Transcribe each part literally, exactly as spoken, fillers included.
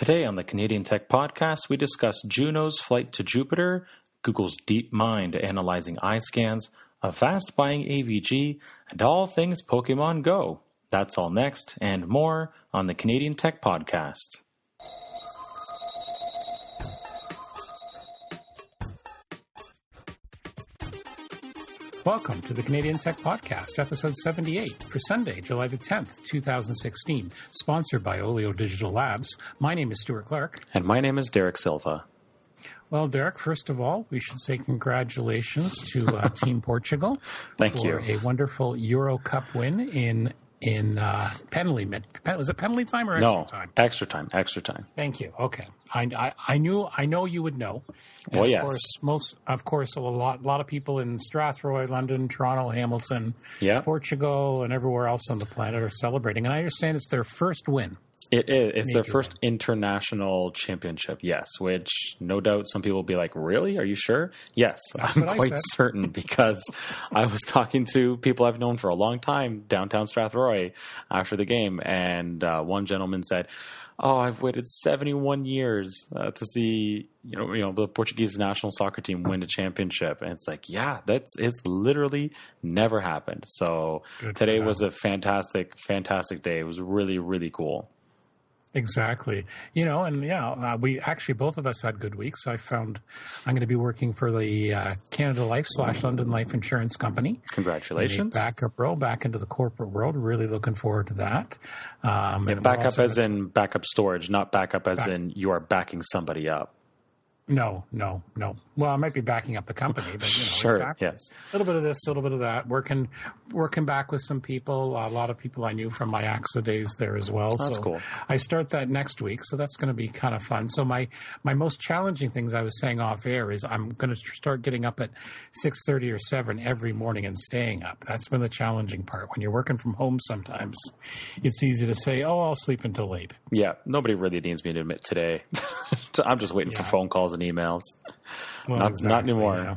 Today on the Canadian Tech Podcast, we discuss Juno's flight to Jupiter, Google's DeepMind analyzing eye scans, Avast buying A V G, and all things Pokemon Go. That's all next and more on the Canadian Tech Podcast. Welcome to the Canadian Tech Podcast, episode seventy-eight, for Sunday, July the tenth, twenty sixteen, sponsored by Olio Digital Labs. My name is Stuart Clark. And my name is Derek Silva. Well, Derek, first of all, we should say congratulations to uh, Team Portugal Thank for you. a wonderful Euro Cup win in in uh, penalty. Was it penalty time or extra no, time? extra time, extra time. Thank you. Okay, I, I, I knew I know you would know. And Well, of yes. course, most of course a lot a lot of people in Strathroy, London, Toronto, Hamilton, Yeah. Portugal, and everywhere else on the planet are celebrating. And I understand it's their first win. It is. It's their Major first international championship, yes, which no doubt some people will be like, really? Are you sure? Yes, That's I'm what I quite said. certain because I was talking to people I've known for a long time downtown Strathroy after the game, and uh, one gentleman said, oh, I've waited seventy-one years uh, to see, you know, you know, the Portuguese national soccer team win a championship. And it's like, yeah, that's, it's literally never happened. So Good today for was them. a fantastic, fantastic day. It was really, really cool. Exactly. You know, and yeah, uh, we actually, both of us had good weeks. I found I'm going to be working for the uh, Canada Life slash London Life Insurance Company. Congratulations. Backup role, back into the corporate world. Really looking forward to that. Um, Yeah, and backup also as got- in backup storage, not backup as Back- in you are backing somebody up. No, no, no. Well, I might be backing up the company, but you know, Sure, exactly. yes. A little bit of this, a little bit of that. Working, working back with some people. A lot of people I knew from my A X A days there as well. That's so cool. I start that next week, so that's going to be kind of fun. So my my most challenging things I was saying off air is I'm going to start getting up at six thirty or seven every morning and staying up. That's been the challenging part. When you're working from home, sometimes it's easy to say, "Oh, I'll sleep until late." Yeah, nobody really needs me to admit today. I'm just waiting for Yeah. phone calls and emails. Well, Not- not exactly, anymore. yeah.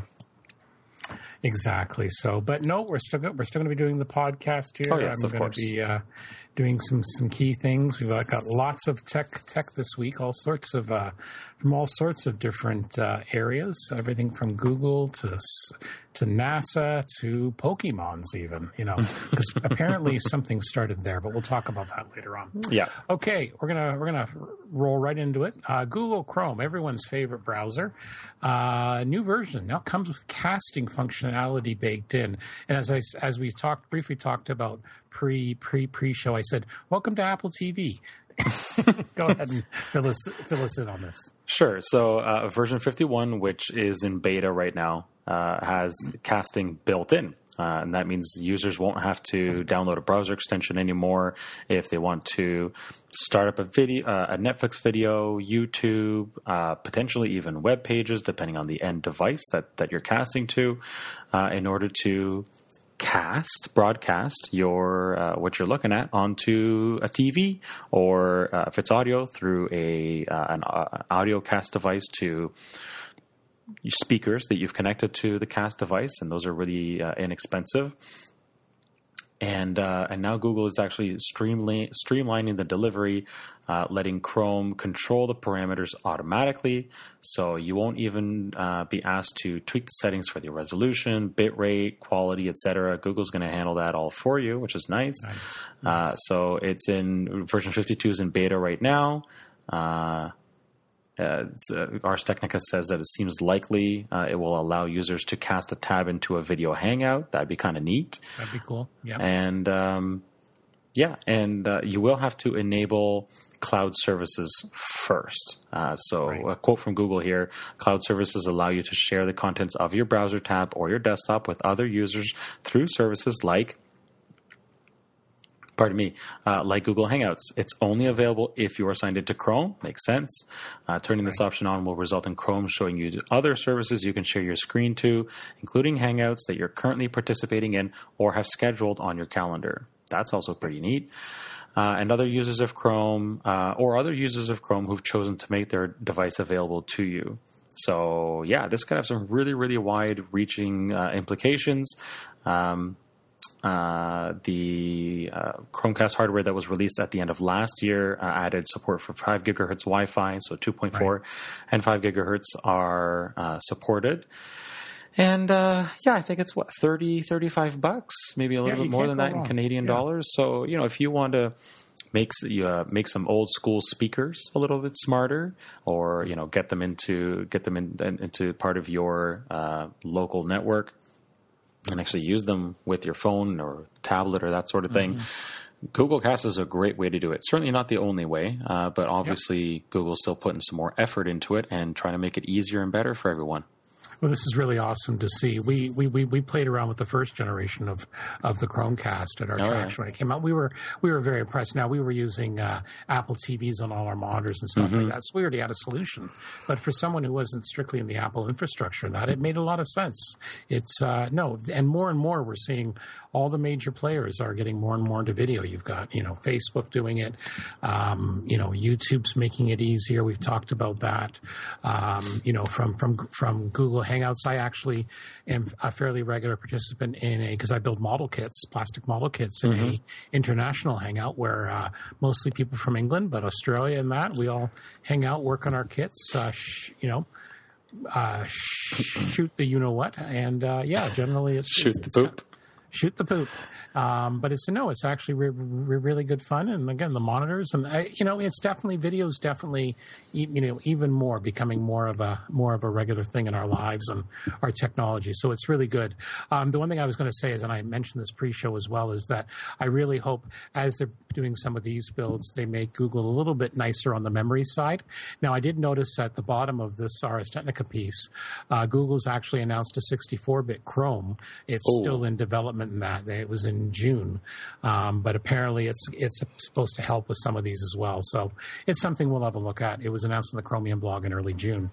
Exactly. So, but no, we're still go- we're still going to be doing the podcast here. Oh, yes, I'm of going course. to be uh, doing some some key things. We've got, got lots of tech tech this week. All sorts of uh, from all sorts of different uh, areas. Everything from Google to s- to NASA to Pokemons, even. You know, because apparently something started there. But we'll talk about that later on. Yeah. Okay, we're gonna we're gonna roll right into it. Uh, Google Chrome, everyone's favorite browser, uh, new version now comes with casting functionality baked in. And as I as we talked briefly talked about pre pre pre show, I said, "Welcome to Apple T V." Go ahead and fill us fill us in on this. Sure. So uh, version fifty-one, which is in beta right now, uh, has casting built in. Uh, and that means users won't have to download a browser extension anymore if they want to start up a video, uh, a Netflix video, YouTube, uh, potentially even web pages, depending on the end device that, that you're casting to, uh, in order to cast, broadcast your uh, what you're looking at onto a T V, or uh, if it's audio, through a uh, an uh, audio cast device to speakers that you've connected to the cast device, and those are really uh, inexpensive. And uh, and now Google is actually streamli- streamlining the delivery, uh, letting Chrome control the parameters automatically. So you won't even uh, be asked to tweak the settings for the resolution, bitrate, quality, et cetera. Google's going to handle that all for you, which is nice. Nice. Uh, so it's in version fifty-two is in beta right now. Uh, Uh, it's, uh, Ars Technica says that it seems likely uh, it will allow users to cast a tab into a video hangout. That'd be kind of neat. That'd be cool. Yeah. And um, yeah, and uh, you will have to enable cloud services first. Uh, so Right. a quote from Google here: cloud services allow you to share the contents of your browser tab or your desktop with other users through services like Pardon me, uh, like Google Hangouts. It's only available if you are signed into Chrome. Makes sense. Uh, turning this option on will result in Chrome showing you other services you can share your screen to, including Hangouts that you're currently participating in or have scheduled on your calendar. That's also pretty neat. Uh, and other users of Chrome uh, or other users of Chrome who've chosen to make their device available to you. So, yeah, this could have some really, really wide-reaching uh, implications. Um uh, the uh, Chromecast hardware that was released at the end of last year uh, added support for five gigahertz Wi-Fi, so two point four right. and five gigahertz are uh, supported. And uh, yeah, I think it's what thirty, thirty-five bucks, maybe a little yeah, bit more than that wrong. in Canadian yeah. dollars. So you know, if you want to make uh, make some old school speakers a little bit smarter, or you know, get them into get them in, into part of your uh, local network, and actually use them with your phone or tablet or that sort of thing. Mm-hmm. Google Cast is a great way to do it. Certainly not the only way, uh, but obviously yep. Google's still putting some more effort into it and trying to make it easier and better for everyone. Well, this is really awesome to see. We we, we, we played around with the first generation of, of the Chromecast at our oh, traction yeah. when it came out. We were we were very impressed. Now we were using uh, Apple T Vs on all our monitors and stuff mm-hmm. like that, so we already had a solution. But for someone who wasn't strictly in the Apple infrastructure, and that it made a lot of sense. It's uh, no, and more and more we're seeing all the major players are getting more and more into video. You've got, you know, Facebook doing it. Um, you know, YouTube's making it easier. We've talked about that. Um, you know, from, from, from Google Hangouts, I actually am a fairly regular participant in a, because I build model kits, plastic model kits in mm-hmm. a international hangout where uh, mostly people from England, but Australia and that, we all hang out, work on our kits, uh, sh- you know, uh, sh- shoot the you-know-what. And, uh, yeah, generally it's... Shoot it's, the poop. It's, Shoot the poop. Um, but it's no, it's actually re- re- really good fun. And again, the monitors and I, you know, it's definitely video is definitely, you know, even more becoming more of a more of a regular thing in our lives and our technology. So it's really good. Um, the one thing I was going to say is, and I mentioned this pre-show as well, is that I really hope as they're doing some of these builds, they make Google a little bit nicer on the memory side. Now, I did notice at the bottom of this Ars Technica piece, uh, Google's actually announced a sixty-four bit Chrome. It's oh. still in development in that. It was in June, um, but apparently it's it's supposed to help with some of these as well. So it's something we'll have a look at. It was announced on the Chromium blog in early June.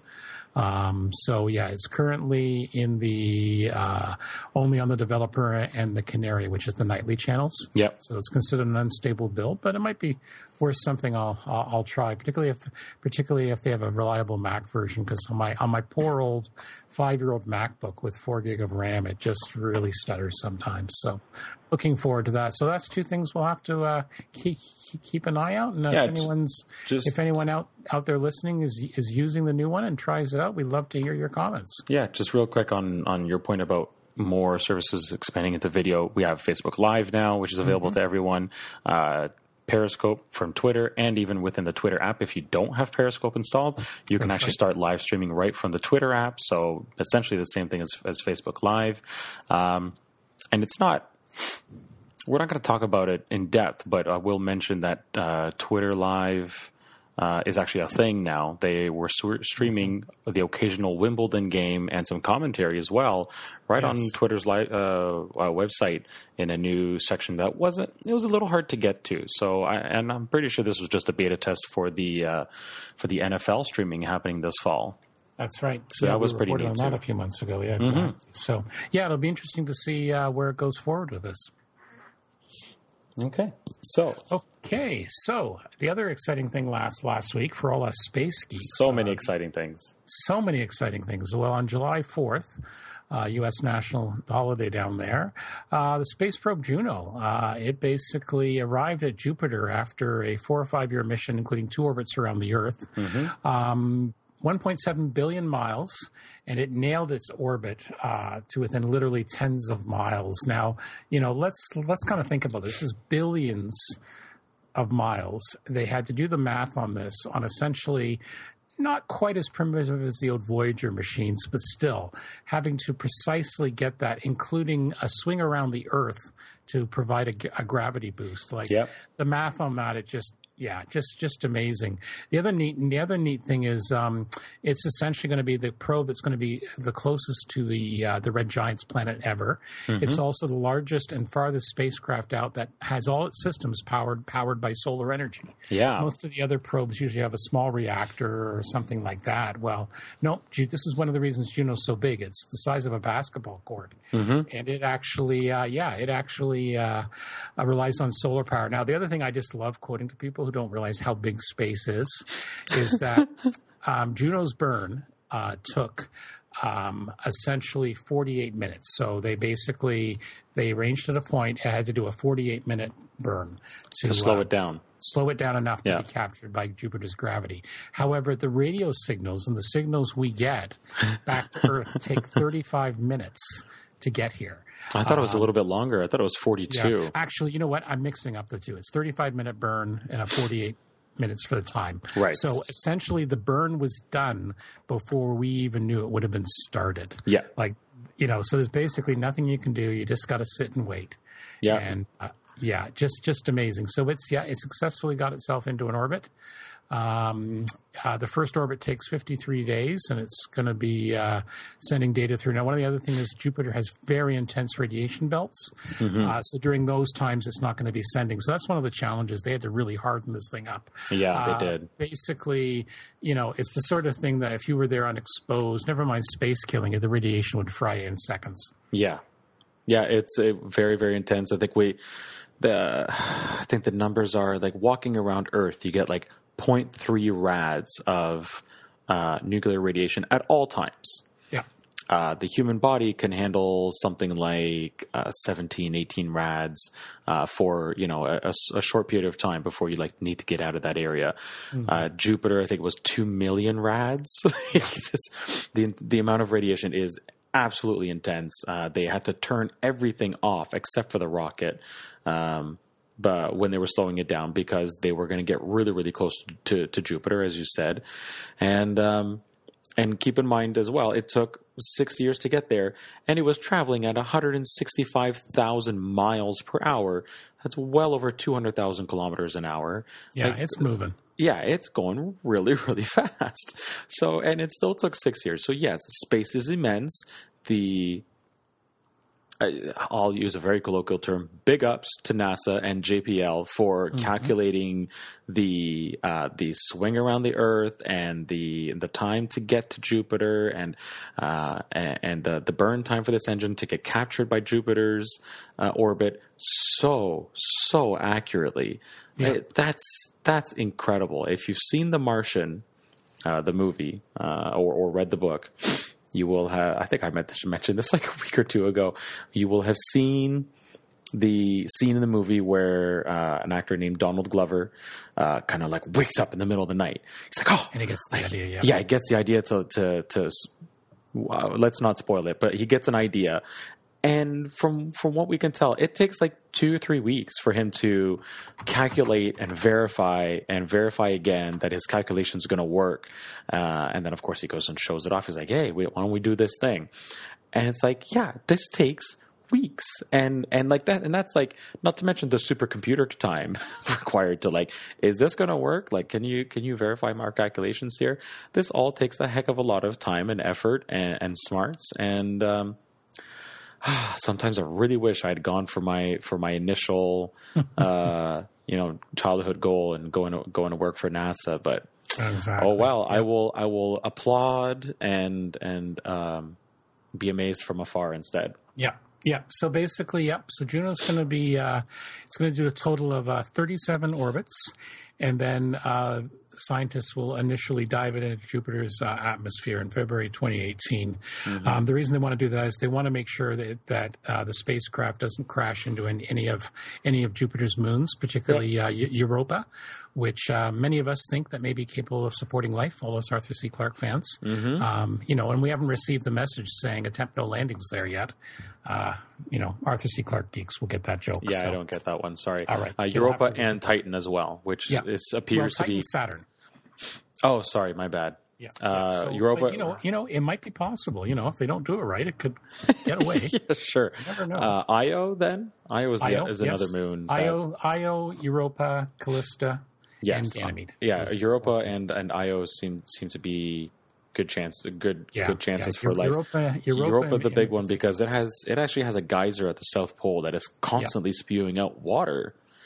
Um, so yeah, it's currently in the uh, only on the developer and the Canary, which is the nightly channels. Yep. So it's considered an unstable build, but it might be worth something I'll I'll, I'll try, particularly if particularly if they have a reliable Mac version. Because on my on my poor old five-year-old MacBook with four gig of RAM, it just really stutters sometimes. So looking forward to that. So that's two things we'll have to uh, keep keep an eye out. And yeah, if anyone's just, if anyone out, out there listening is is using the new one and tries it out, we'd love to hear your comments. Yeah, just real quick on on your point about more services expanding into video. We have Facebook Live now, which is available mm-hmm. to everyone. Uh, Periscope from Twitter, and even within the Twitter app, if you don't have Periscope installed, you can That's actually right. start live streaming right from the Twitter app. So essentially the same thing as, as Facebook Live. Um, and it's not, we're not going to talk about it in depth, but I will mention that uh, Twitter Live uh, is actually a thing now. They were streaming the occasional Wimbledon game and some commentary as well, right yes. on Twitter's live, uh, uh, website in a new section that wasn't, it was a little hard to get to. So, I, and I'm pretty sure this was just a beta test for the, uh, for the N F L streaming happening this fall. That's right. So yeah, that was we pretty neat on too. That a few months ago. Yeah, exactly. Mm-hmm. So yeah, it'll be interesting to see uh, where it goes forward with this. Okay. So okay. So the other exciting thing last last week for all us space geeks. So many uh, exciting things. So many exciting things. Well, on July fourth, uh, U S national holiday down there, uh, the space probe Juno, uh, it basically arrived at Jupiter after a four or five year mission, including two orbits around the Earth. Mm-hmm. Um, one point seven billion miles, and it nailed its orbit uh, to within literally tens of miles. Now, you know, let's let's kind of think about this. This is billions of miles. They had to do the math on this on essentially not quite as primitive as the old Voyager machines, but still having to precisely get that, including a swing around the Earth to provide a, a gravity boost. Like yep. the math on that, it just Yeah, just just amazing. The other neat the other neat thing is um, it's essentially going to be the probe that's going to be the closest to the uh, the red giant's planet ever. Mm-hmm. It's also the largest and farthest spacecraft out that has all its systems powered powered by solar energy. Yeah, most of the other probes usually have a small reactor or something like that. Well, no, this is one of the reasons Juno's so big. It's the size of a basketball court, mm-hmm. and it actually, uh, yeah, it actually uh, uh, relies on solar power. Now, the other thing I just love quoting to people who don't realize how big space is, is that um, Juno's burn uh, took um, essentially forty-eight minutes. So they basically they arranged at a point it had to do a forty-eight minute burn to, to slow uh, it down. slow it down enough to yeah. be captured by Jupiter's gravity. However, the radio signals and the signals we get back to Earth take thirty-five minutes to get here. I thought it was um, a little bit longer. I thought it was forty-two. Yeah. Actually, you know what? I'm mixing up the two. It's thirty-five minute burn and a forty-eight minutes for the time. Right. So essentially the burn was done before we even knew it would have been started. Yeah. Like, you know, so there's basically nothing you can do. You just got to sit and wait. Yeah. And uh, yeah, just, just amazing. So it's, yeah, it successfully got itself into an orbit. Um, uh, the first orbit takes fifty-three days, and it's going to be uh, sending data through. Now, one of the other things is Jupiter has very intense radiation belts. Mm-hmm. Uh, so during those times, it's not going to be sending. So that's one of the challenges. They had to really harden this thing up. Yeah, uh, they did. Basically, you know, it's the sort of thing that if you were there unexposed, never mind space killing you, the radiation would fry you in seconds. Yeah. Yeah, it's a very, very intense. I think we, the, I think the numbers are like walking around Earth, you get like zero point three rads of uh, nuclear radiation at all times. Yeah. Uh, the human body can handle something like uh, seventeen, eighteen rads uh, for, you know, a, a short period of time before you like need to get out of that area. Mm-hmm. Uh, Jupiter, I think, was two million rads. this, the the amount of radiation is absolutely intense. Uh, they had to turn everything off except for the rocket. Um, But when they were slowing it down, because they were going to get really, really close to, to Jupiter, as you said, and um, and keep in mind as well, it took six years to get there, and it was traveling at one hundred sixty-five thousand miles per hour. That's well over two hundred thousand kilometers an hour. Yeah, like, it's moving. Yeah, it's going really, really fast. So, and it still took six years. So, yes, space is immense. The I'll use a very colloquial term, big ups to NASA and J P L for mm-hmm. calculating the uh, the swing around the Earth and the the time to get to Jupiter and uh, and the, the burn time for this engine to get captured by Jupiter's uh, orbit so, so accurately. Yeah. It, that's that's incredible. If you've seen The Martian, uh, the movie, uh, or, or read the book, you will have, I think I mentioned this like a week or two ago, you will have seen the scene in the movie where uh, an actor named Donald Glover uh, kind of like wakes up in the middle of the night. He's like, oh. And he gets the like, idea, yeah. Yeah, he gets the idea to, to, to uh, let's not spoil it, but he gets an idea. And from from what we can tell, it takes like two or three weeks for him to calculate and verify and verify again that his calculations are going to work. Uh, and then, of course, he goes and shows it off. He's like, hey, why don't we do this thing? And it's like, yeah, this takes weeks. And and like that. And that's like, not to mention the supercomputer time required to like, is this going to work? Like, can you can you verify my calculations here? This all takes a heck of a lot of time and effort and, and smarts. And um sometimes I really wish I had gone for my for my initial, uh, you know, childhood goal and going to going to work for NASA. But exactly. oh well, yeah. I will I will applaud and and um, be amazed from afar instead. Yeah, yeah. So basically, yep. So Juno's going to be uh, it's going to do a total of uh, thirty-seven orbits, and then uh, scientists will initially dive it into Jupiter's uh, atmosphere in February twenty eighteen. Mm-hmm. Um, the reason they want to do that is they want to make sure that that uh, the spacecraft doesn't crash into any, any of any of Jupiter's moons, particularly yep. uh, Europa, which uh, many of us think that may be capable of supporting life. All us Arthur C. Clarke fans, mm-hmm. um, you know, and we haven't received the message saying attempt no landings there yet. Uh, you know, Arthur C. Clarke geeks will get that joke. Yeah, so. I don't get that one. Sorry. All right. Uh, Europa and Titan as well, which yeah. is, appears well, to be Saturn. Oh, sorry, my bad. Yeah, uh, so, Europa. But, you know, you know, it might be possible. You know, if they don't do it right, it could get away. yeah, sure. You never know. Uh, Io then Io is, the, Io, is yes. another moon. That, Io, Io, Europa, Callista, yes, and Ganymede. Yeah, Those Europa and, and Io seem seem to be good chance, good yeah, good chances yeah. for life. Europa, Europa, Europa and, the big and, one because it has it actually has a geyser at the South Pole that is constantly yeah. spewing out water.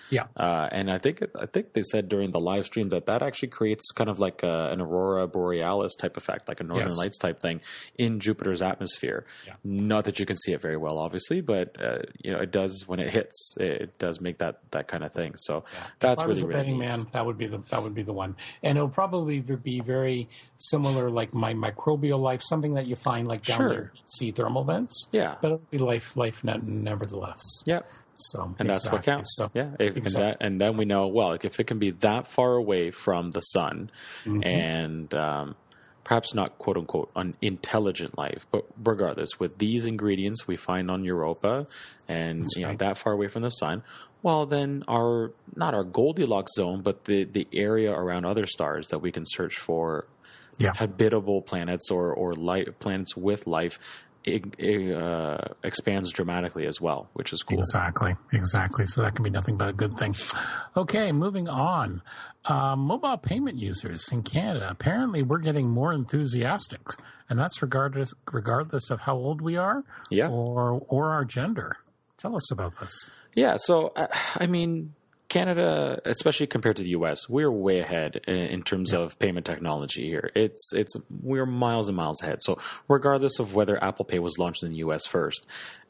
Yeah. Uh, and I think I think they said during the live stream that that actually creates kind of like a, an aurora borealis type effect, like a northern Yes. lights type thing in Jupiter's atmosphere. Yeah. Not that you can see it very well, obviously, but uh, you know it does when it hits. It does make that that kind of thing. So Yeah. that's if I was really a really betting neat. man, that would be the that would be the one, and it'll probably be very similar, like my microbial life, something that you find like down Sure. there, sea thermal vents. Yeah. but it'll be life, life, ne- nevertheless. Yeah. So, And that's what exactly. counts. So, yeah. If, exactly. and, that, and then we know, well, like if it can be that far away from the sun Mm-hmm. and um, perhaps not quote unquote an intelligent life, but regardless, with these ingredients we find on Europa and That's you know right. that far away from the sun, well, then our not our Goldilocks zone, but the, the area around other stars that we can search for Yeah. habitable planets or, or light, planets with life it, it, uh, expands dramatically as well, which is cool. Exactly, exactly. So that can be nothing but a good thing. Okay, moving on. Uh, mobile payment users in Canada, apparently we're getting more enthusiastic, and that's regardless regardless of how old we are Yeah. or or our gender. Tell us about this. Yeah, so uh, I mean, Canada, especially compared to the U S, we're way ahead in, in terms Yeah. of payment technology here. It's it's we're miles and miles ahead. So regardless of whether Apple Pay was launched in the U S first,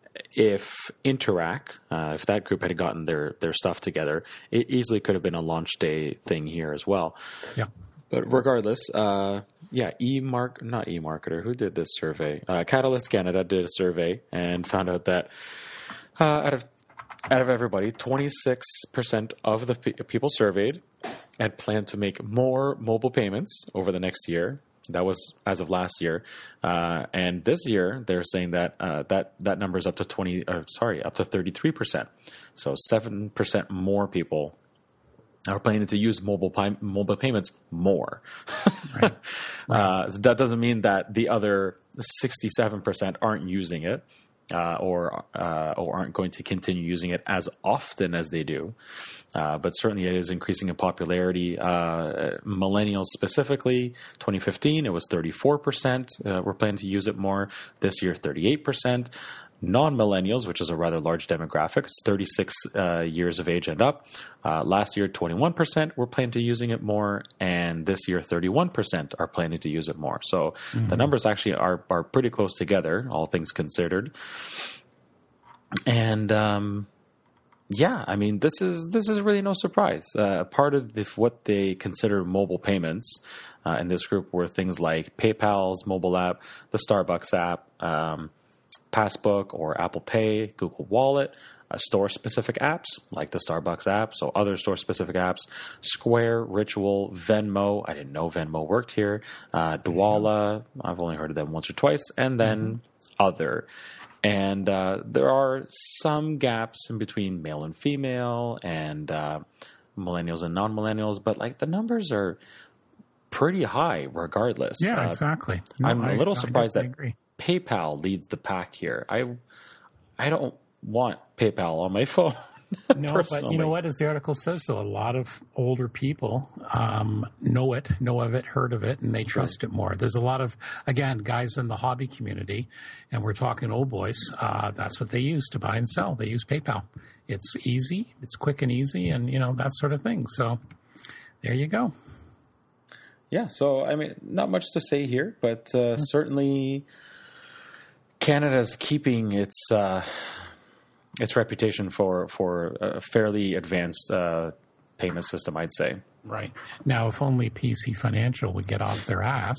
if Interac, uh, if that group had gotten their their stuff together, it easily could have been a launch day thing here as well. Yeah. But regardless, uh, yeah, eMark, not eMarketer, who did this survey? Uh, Catalyst Canada did a survey and found out that uh, out of out of everybody, twenty-six percent of the pe- people surveyed had planned to make more mobile payments over the next year. That was as of last year, uh, and this year they're saying that uh, that that number is up to twenty. Uh, sorry, up to thirty-three percent. So seven percent more people are planning to use mobile pay- mobile payments more. Right. Uh, so that doesn't mean that the other sixty-seven percent aren't using it. Uh, or uh, or aren't going to continue using it as often as they do, uh, but certainly it is increasing in popularity. Uh, millennials specifically, twenty fifteen it was thirty-four percent uh, were planning to use it more. This year, thirty-eight percent. Non-millennials, which is a rather large demographic, it's thirty-six uh, years of age and up. Uh, last year, twenty-one percent were planning to using it more, and this year, thirty-one percent are planning to use it more. So mm-hmm. the numbers actually are are pretty close together, all things considered. And um, yeah, I mean, this is this is really no surprise. Uh, part of the, what they consider mobile payments uh, in this group were things like PayPal's mobile app, the Starbucks app. Um, Passbook or Apple Pay, Google Wallet, uh, store-specific apps like the Starbucks app, so other store-specific apps, Square, Ritual, Venmo. I didn't know Venmo worked here. Uh, Dwolla, I've only heard of them once or twice, and then mm-hmm. other. And uh, there are some gaps in between male and female and uh, millennials and non-millennials, but like the numbers are pretty high regardless. Yeah, uh, exactly. No, I'm I, a little I surprised that agree. PayPal leads the pack here. I I don't want PayPal on my phone. No, but you know what? As the article says, though, a lot of older people um, know it, know of it, heard of it, and they trust right. it more. There's a lot of, again, guys in the hobby community, and we're talking old boys, uh, that's what they use to buy and sell. They use PayPal. It's easy, it's quick and easy, and, you know, that sort of thing. So there you go. Yeah, so, I mean, not much to say here, but uh, mm-hmm. certainly Canada's keeping its uh, its reputation for for a fairly advanced uh, payment system, I'd say. Right. Now, if only P C Financial would get off their ass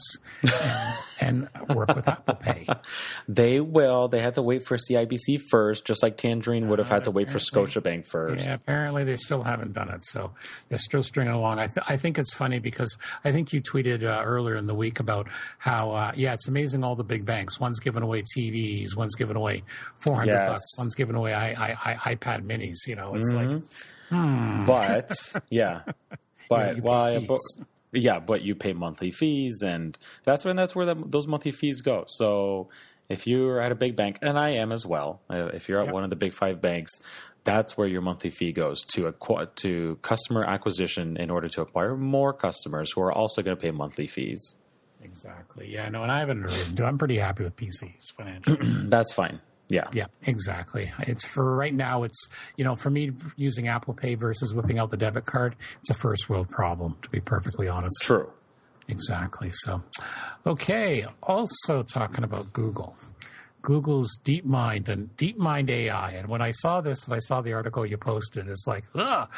and, and work with Apple Pay. They will. They had to wait for C I B C first, just like Tangerine would have had to wait for Scotiabank first. Yeah, apparently they still haven't done it, so they're still stringing along. I, th- I think it's funny because I think you tweeted uh, earlier in the week about how, uh, yeah, it's amazing all the big banks. One's giving away T Vs, one's giving away four hundred yes. bucks, one's giving away I, I, I, iPad minis. You know, it's mm-hmm. like, hmm. But, yeah. But yeah, well, but, yeah, but you pay monthly fees, and that's when that's where the, those monthly fees go. So if you're at a big bank, and I am as well, uh, if you're at yep. one of the big five banks, that's where your monthly fee goes to acqu- to customer acquisition in order to acquire more customers who are also going to pay monthly fees. Exactly. Yeah. No, and I haven't reason to. I'm pretty happy with P C's financials. That's fine. Yeah. Yeah, exactly. It's for right now. It's, you know, for me using Apple Pay versus whipping out the debit card, it's a first world problem, to be perfectly honest. True. Exactly. So, okay. Also talking about Google. Google's DeepMind and DeepMind A I. And when I saw this, and I saw the article you posted, it's like, ugh.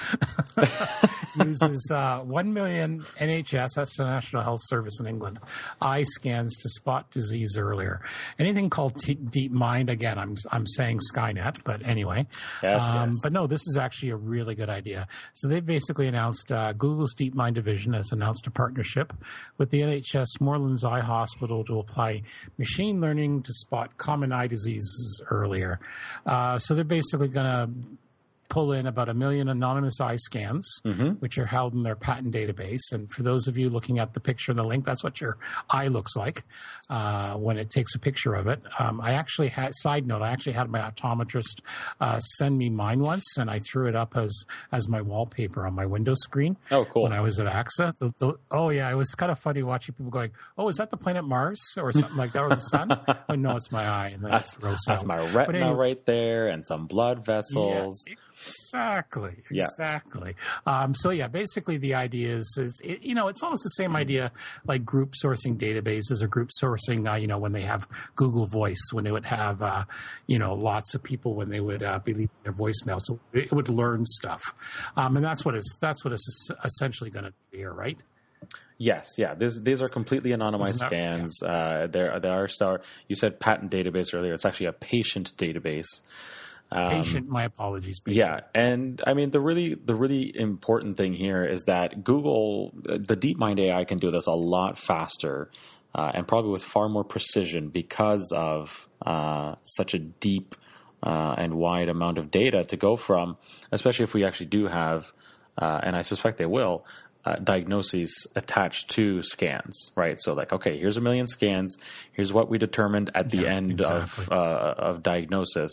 Uses uh, one million N H S, that's the National Health Service in England, eye scans to spot disease earlier. Anything called T- DeepMind, again, I'm I'm saying Skynet, but anyway. Yes, um, yes. But no, this is actually a really good idea. So they've basically announced, uh, Google's DeepMind division has announced a partnership with the N H S Moorlands Eye Hospital to apply machine learning to spot common eye diseases earlier. Uh, so they're basically going to pull in about a million anonymous eye scans, mm-hmm. which are held in their patent database. And for those of you looking at the picture in the link, that's what your eye looks like uh, when it takes a picture of it. Um, I actually had, side note, I actually had my optometrist uh, send me mine once, and I threw it up as as my wallpaper on my window screen. Oh, cool. When I was at AXA. The, the, oh, yeah, it was kind of funny watching people going, oh, is that the planet Mars or something like that, or the sun? Oh, no, it's my eye. And then that's, that's my retina anyway, right there and some blood vessels. Yeah, Exactly. Yeah. Exactly. Um, so yeah, basically the idea is, is it, you know, it's almost the same idea like group sourcing databases or group sourcing, uh, you know, when they have Google Voice, when they would have, uh, you know, lots of people when they would uh, be leaving their voicemail. So it would learn stuff. Um, and that's what it's, that's what it's essentially going to be here, right? Yes, yeah. This, these are completely anonymized that, scans. Yeah. Uh, there, there are star. You said patent database earlier. It's actually a patient database. Um, patient, my apologies. Patient. Yeah, and I mean the really the really important thing here is that Google, the DeepMind A I, can do this a lot faster uh, and probably with far more precision because of uh, such a deep uh, and wide amount of data to go from. Especially if we actually do have, uh, and I suspect they will. Uh, diagnoses attached to scans, right? So like, okay, here's a million scans. Here's what we determined at the yeah, end exactly. of uh, of diagnosis.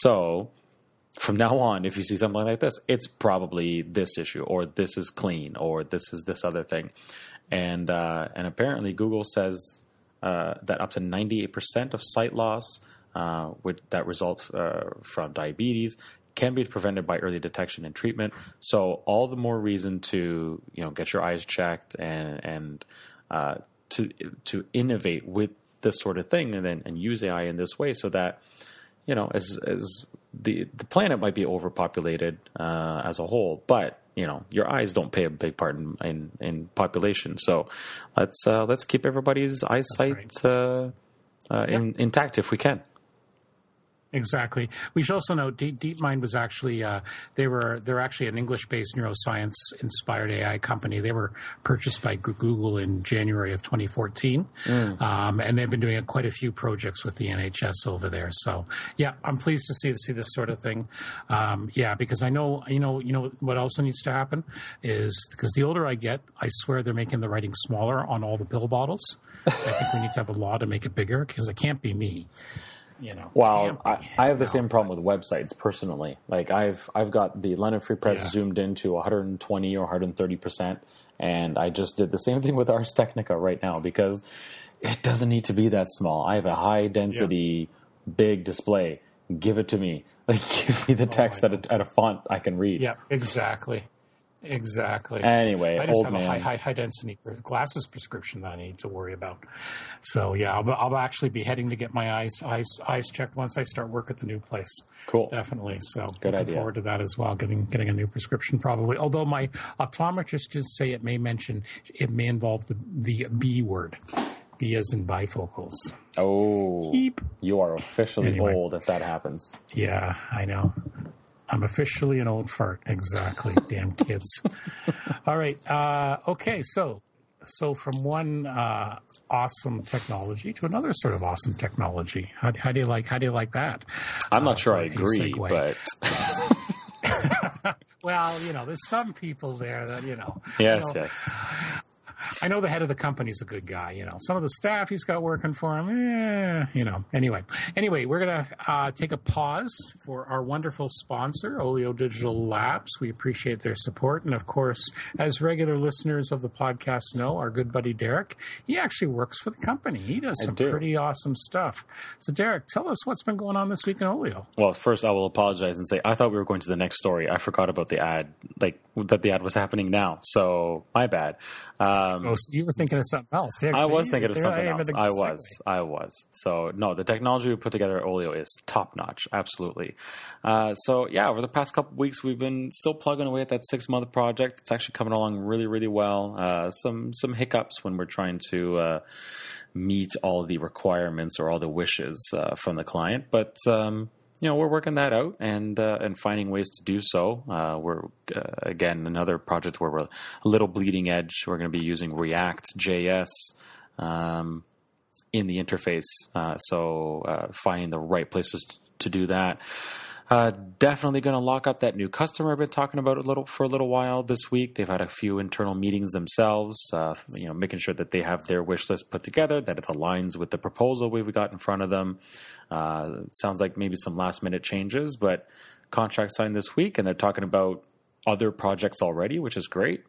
So from now on, if you see something like this, it's probably this issue, or this is clean, or this is this other thing. And uh, and apparently Google says uh, that up to ninety-eight percent of sight loss uh, with, that results uh, from diabetes can be prevented by early detection and treatment. So all the more reason to, you know, get your eyes checked and and uh, to to innovate with this sort of thing, and then and use A I in this way, so that, you know, as as the the planet might be overpopulated uh, as a whole, but you know, your eyes don't play a big part in in, in population. So let's uh, let's keep everybody's eyesight right. uh, uh, yep. in, intact if we can. Exactly. We should also note Deep, DeepMind was actually uh, they were they're actually an English-based neuroscience-inspired A I company. They were purchased by Google in January of twenty fourteen, mm. um, and they've been doing quite a few projects with the N H S over there. So, yeah, I'm pleased to see see this sort of thing. Um, yeah, because I know you know you know what also needs to happen is because the older I get, I swear they're making the writing smaller on all the pill bottles. I think we need to have a law to make it bigger because it can't be me. You know, well, I, I have the no. same problem with websites personally. Like I've I've got the London Free Press yeah. zoomed into one hundred twenty or one hundred thirty percent, and I just did the same thing with Ars Technica right now because it doesn't need to be that small. I have a high density, yeah. big display. Give it to me. Like give me the text oh, at, a, at a font I can read. Yeah, exactly. Exactly. Anyway, I just old have man. a high, high, high density glasses prescription that I need to worry about. So yeah, I'll, I'll actually be heading to get my eyes eyes eyes checked once I start work at the new place. Cool. Definitely. So good looking idea. Forward to that as well. Getting getting a new prescription probably. Although my optometrist did say it may mention it may involve the the B word. B as in bifocals. Oh, Beep. You are officially anyway. old if that happens. Yeah, I know. I'm officially an old fart. Exactly. Damn kids. All right. Uh, okay. So, so from one uh, awesome technology to another sort of awesome technology. How, how do you like? How do you like that? I'm not uh, sure I agree, but. Well, you know, there's some people there that you know. Yes. You know, yes. I know the head of the company's a good guy. You know, some of the staff he's got working for him, eh, you know. Anyway, anyway, we're gonna uh, take a pause for our wonderful sponsor, Olio Digital Labs. We appreciate their support, and of course, as regular listeners of the podcast know, our good buddy Derek, he actually works for the company. He does some do. pretty awesome stuff. So, Derek, tell us what's been going on this week in Olio. Well, first, I will apologize and say I thought we were going to the next story. I forgot about the ad, like that the ad was happening now. So, my bad. Um, oh, so you were thinking of something else. Yeah, I was see, thinking of something I else. I was. I was. So, no, the technology we put together at Olio is top-notch. Absolutely. Uh, so, yeah, over the past couple of weeks, we've been still plugging away at that six-month project. It's actually coming along really, really well. Uh, some some hiccups when we're trying to uh, meet all the requirements or all the wishes uh, from the client. But, um, you know, we're working that out and uh, and finding ways to do so. Uh, we're, uh, again, another project where we're a little bleeding edge. We're going to be using React J S um, in the interface. Uh, so uh, finding the right places to do that. Uh, definitely going to lock up that new customer I've been talking about a little for a little while this week. They've had a few internal meetings themselves, uh, you know, making sure that they have their wish list put together, that it aligns with the proposal we've got in front of them. Uh, sounds like maybe some last minute changes, but contract signed this week, and they're talking about other projects already, which is great.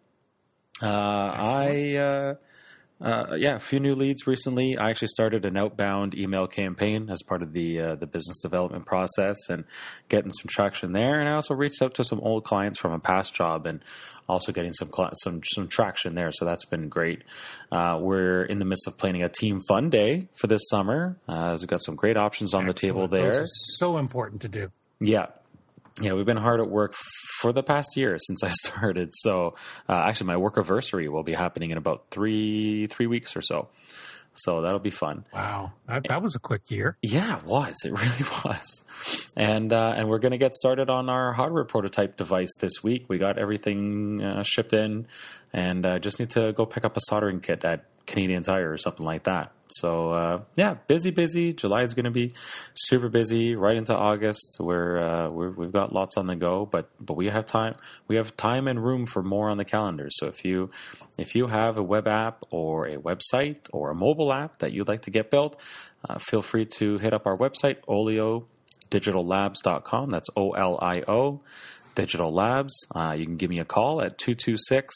Uh, I, uh, Uh, yeah, a few new leads recently. I actually started an outbound email campaign as part of the uh, the business development process and getting some traction there. And I also reached out to some old clients from a past job and also getting some cl- some some traction there. So that's been great. Uh, we're in the midst of planning a team fun day for this summer. Uh, we've got some great options on Excellent. the table there. Those are so important to do. Yeah. Yeah, we've been hard at work for the past year since I started. So uh, actually, my work anniversary will be happening in about three three weeks or so. So that'll be fun. Wow, that, that was a quick year. Yeah, it was. It really was. And uh, and we're going to get started on our hardware prototype device this week. We got everything uh, shipped in, and uh, just need to go pick up a soldering kit at Canadian Tire or something like that. So, uh, yeah, busy, busy. July is going to be super busy right into August. We're, uh, we're, we've got lots on the go, but, but we have time, we have time and room for more on the calendar. So if you, if you have a web app or a website or a mobile app that you'd like to get built, uh, feel free to hit up our website, olio digital labs dot com. That's O L I O Digital Labs. Uh, you can give me a call at two two six,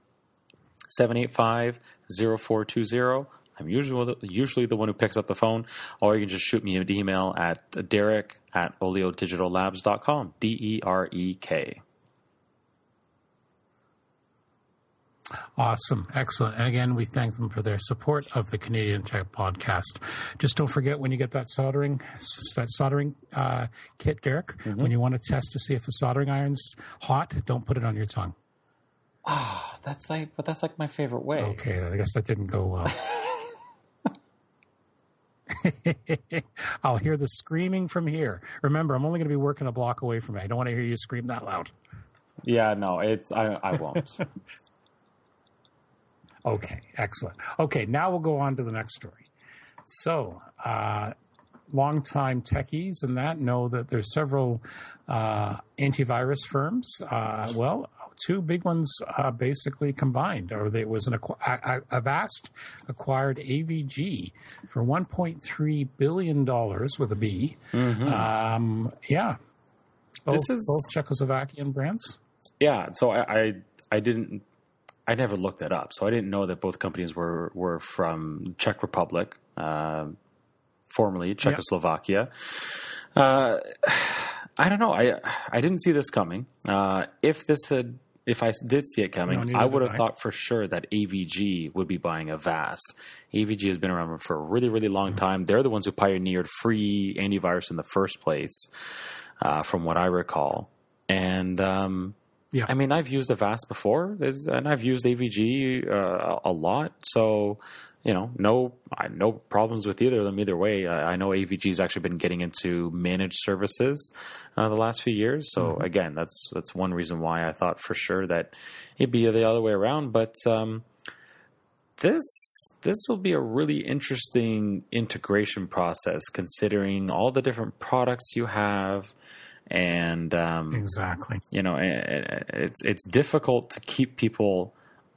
seven eight five, zero four two zero. I'm usually usually the one who picks up the phone, or you can just shoot me an email at derek at olio digital labs dot com, D E R E K. Awesome. Excellent. And again, we thank them for their support of the Canadian Tech Podcast. Just don't forget when you get that soldering that soldering uh, kit, Derek, mm-hmm. when you want to test to see if the soldering iron's hot, don't put it on your tongue. Oh, that's like, but that's like my favorite way. Okay, I guess that didn't go well. I'll hear the screaming from here. Remember, I'm only going to be working a block away from you. I don't want to hear you scream that loud. Yeah, no, it's I, I won't. Okay, excellent. Okay, now we'll go on to the next story. So, uh, longtime techies and that know that there's several uh, antivirus firms. Uh, well, two big ones uh, basically combined, or there was an aqu- Avast acquired A V G for one point three billion dollars with a B. Mm-hmm. Um, yeah, both, this is both Czechoslovakian brands. Yeah, so I, I I didn't. I never looked that up, so I didn't know that both companies were, were from Czech Republic, uh, formerly Czechoslovakia. Yeah. Uh, I don't know. I I didn't see this coming. Uh, if this had, if I did see it coming, no, I would have I. thought for sure that A V G would be buying Avast. A V G has been around for a really, really long mm-hmm. time. They're the ones who pioneered free antivirus in the first place, uh, from what I recall. And um, yeah, I mean, I've used Avast before, and I've used A V G uh, a lot. So, you know, no, no problems with either of them either way. I, I know A V G has actually been getting into managed services uh, the last few years. So mm-hmm. again, that's that's one reason why I thought for sure that it'd be the other way around. But um, this this will be a really interesting integration process, considering all the different products you have. And um, exactly, you know, it's it's difficult to keep people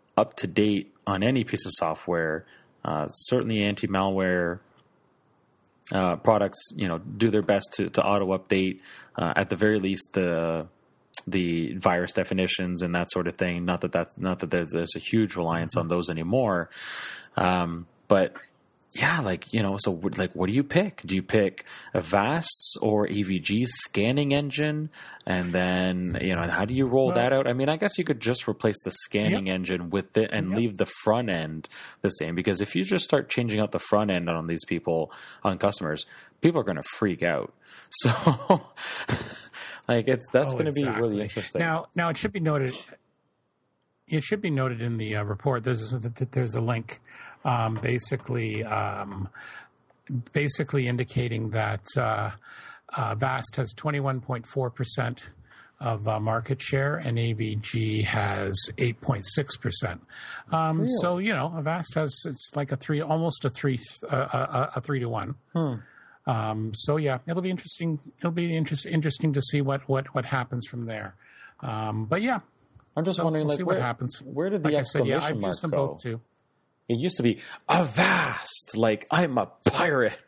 up to date on any piece of software. Uh, certainly anti-malware uh, products, you know, do their best to, to auto update. Uh, at the very least, the the virus definitions and that sort of thing. Not that that's not that there's, there's a huge reliance on those anymore. Um, but yeah, like, you know, so like, what do you pick? Do you pick Avast's or A V G's scanning engine? And then, you know, how do you roll well, that out? I mean, I guess you could just replace the scanning yep. engine with it and yep. leave the front end the same. Because if you just start changing out the front end on these people, on customers, people are going to freak out. So, like, it's that's oh, going to exactly. be really interesting. Now, now it should be noted. It should be noted in the uh, report. There's a, there's a link, um, basically, um, basically indicating that uh, uh, Avast has twenty-one point four percent of uh, market share, and A V G has eight point six percent. Um, really? So you know, Avast has it's like a three, almost a three, uh, a, a three to one. Hmm. Um, so yeah, it'll be interesting. It'll be interest, interesting to see what, what, what happens from there. Um, but yeah. I'm just so wondering, we'll like, see where, what happens. Where did the like exclamation I said, yeah, I've mark used them go? both too. It used to be Avast, like I'm a pirate.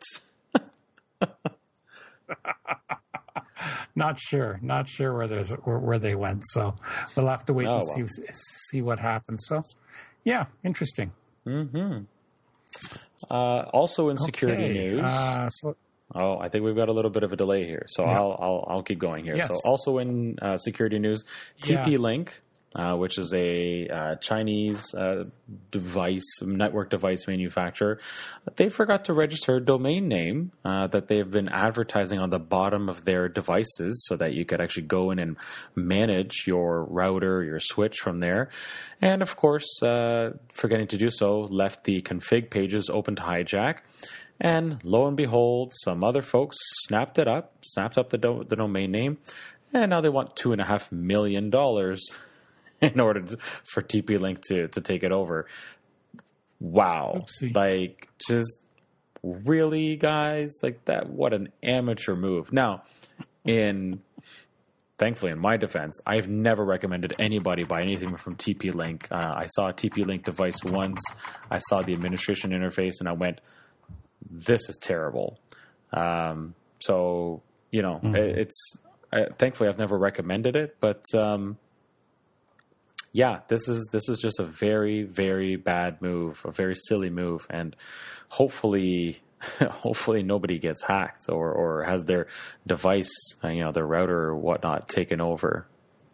Not sure, not sure where there's where, where they went. So we'll have to wait oh, and well. see see what happens. So, yeah, interesting. Mm-hmm. Uh, also in security okay. news. Uh, so, Oh, I think we've got a little bit of a delay here, so yeah. I'll, I'll I'll keep going here. Yes. So, also in uh, security news, T P Link, yeah. uh, which is a uh, Chinese uh, device network device manufacturer, they forgot to register a domain name uh, that they've been advertising on the bottom of their devices, so that you could actually go in and manage your router, your switch from there. And of course, uh, forgetting to do so, left the config pages open to hijack. And lo and behold, some other folks snapped it up, snapped up the, do- the domain name, and now they want two and a half million dollars in order to, for T P Link to, to take it over. Wow. Oopsie. Like, just really, guys? Like that, what an amateur move. Now, in thankfully, in my defense, I've never recommended anybody buy anything from T P Link. Uh, I saw a T P Link device once. I saw the administration interface, and I went, this is terrible. Um, so, you know, mm-hmm. it, it's uh, thankfully I've never recommended it, but um, yeah, this is this is just a very, very bad move, a very silly move, and hopefully, hopefully nobody gets hacked or, or has their device, uh, you know, their router or whatnot taken over.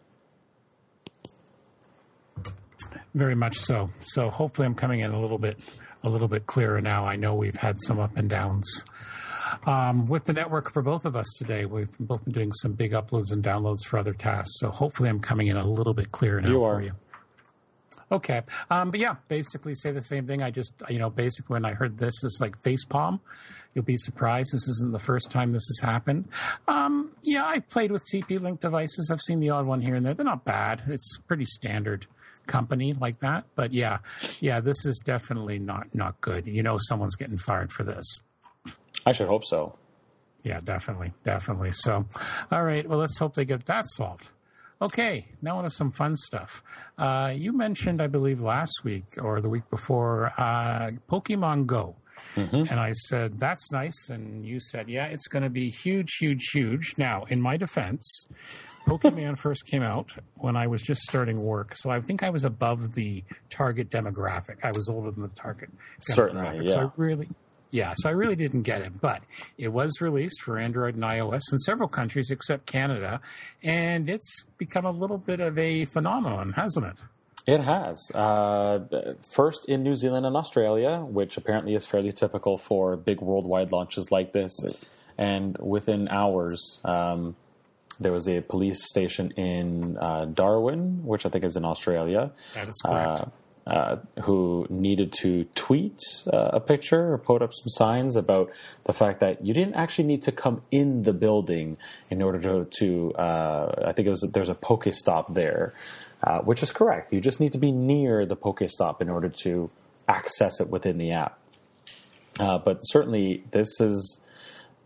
Very much so. So hopefully I'm coming in a little bit. A little bit clearer now. I know we've had some up and downs. Um, with the network for both of us today, we've both been doing some big uploads and downloads for other tasks. So hopefully I'm coming in a little bit clearer now you for are. you. Okay. Um, but yeah, basically say the same thing. I just, you know, basically when I heard this is like facepalm. You'll be surprised. This isn't the first time this has happened. Um, yeah, I've played with T P Link devices. I've seen the odd one here and there. They're not bad. It's pretty standard company like that. But yeah, yeah, this is definitely not, not good. You know, someone's getting fired for this. I should hope so. Yeah, definitely. Definitely. So, all right. Well, let's hope they get that solved. Okay. Now on to some fun stuff. Uh, you mentioned, I believe last week or the week before, uh, Pokemon Go. Mm-hmm. And I said, that's nice. And you said, yeah, it's going to be huge, huge, huge. Now, in my defense, Pokemon first came out when I was just starting work. So I think I was above the target demographic. I was older than the target demographic. Certainly, yeah. So I really, yeah, so I really didn't get it. But it was released for Android and iOS in several countries except Canada. And it's become a little bit of a phenomenon, hasn't it? It has. Uh, first in New Zealand and Australia, which apparently is fairly typical for big worldwide launches like this. And within hours... Um, There was a police station in uh, Darwin, which I think is in Australia. That is correct. Uh, uh, who needed to tweet uh, a picture or put up some signs about the fact that you didn't actually need to come in the building in order to, to uh, I think it was, there's a Pokestop there, uh, which is correct. You just need to be near the Pokestop in order to access it within the app. Uh, but certainly this is...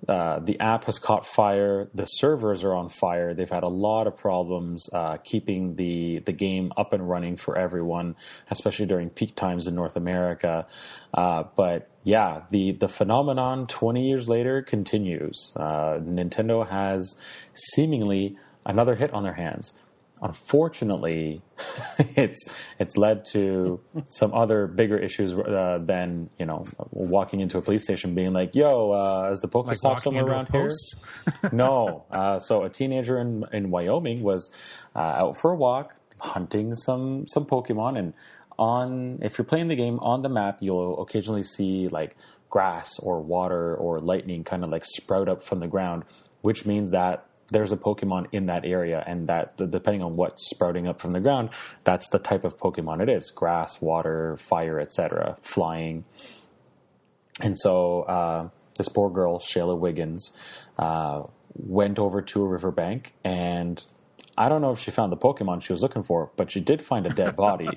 uh, the app has caught fire. The servers are on fire. They've had a lot of problems uh, keeping the the game up and running for everyone, especially during peak times in North America. Uh, but yeah, the the phenomenon twenty years later continues. Uh, Nintendo has seemingly another hit on their hands. Unfortunately, it's it's led to some other bigger issues uh, than, you know, walking into a police station being like, "Yo, uh, is the Pokestop Like stop walking somewhere into a around here?" post? No. Uh, so a teenager in in Wyoming was uh, out for a walk, hunting some some Pokemon, and on if you're playing the game on the map, you'll occasionally see like grass or water or lightning kind of like sprout up from the ground, which means that there's a Pokemon in that area, and that the, depending on what's sprouting up from the ground, that's the type of Pokemon it is: grass, water, fire, et cetera, flying. And so uh, this poor girl, Shayla Wiggins, uh, went over to a riverbank, and I don't know if she found the Pokemon she was looking for, but she did find a dead body.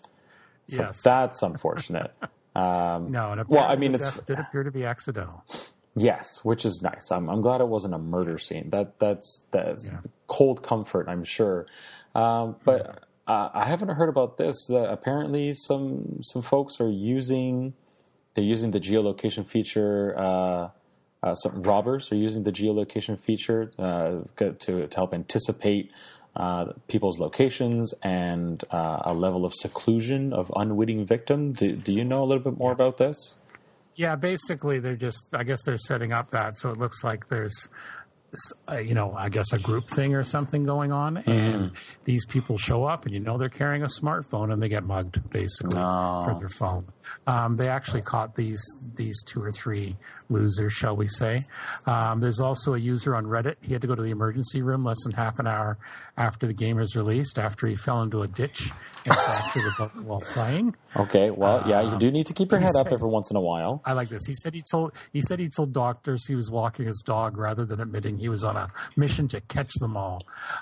So Yes. that's unfortunate. Um, No, and well, I apparently mean, the it's death did appear to be accidental. yes, which is nice. I'm, I'm glad it wasn't a murder scene. That that's that's Yeah. cold comfort, I'm sure. Um, but uh, I haven't heard about this. Uh, apparently, some some folks are using they're using the geolocation feature. Uh, uh, some robbers are using the geolocation feature uh, to to help anticipate uh, people's locations and uh, a level of seclusion of unwitting victim. Do, do you know a little bit more about this? Yeah, basically they're just, I guess they're setting up that so it looks like there's, uh, you know, I guess a group thing or something going on, and these people show up, and you know they're carrying a smartphone, and they get mugged basically No. for their phone. Um, they actually caught these these two or three losers, shall we say. Um, there's also a user on Reddit. He had to go to the emergency room less than half an hour after the game was released, after he fell into a ditch and fractured a butt while playing. Okay, well, yeah, you do need to keep your head up said- every once in a while. I like this. He said he told he said he told doctors he was walking his dog rather than admitting he was on a mission to catch them all.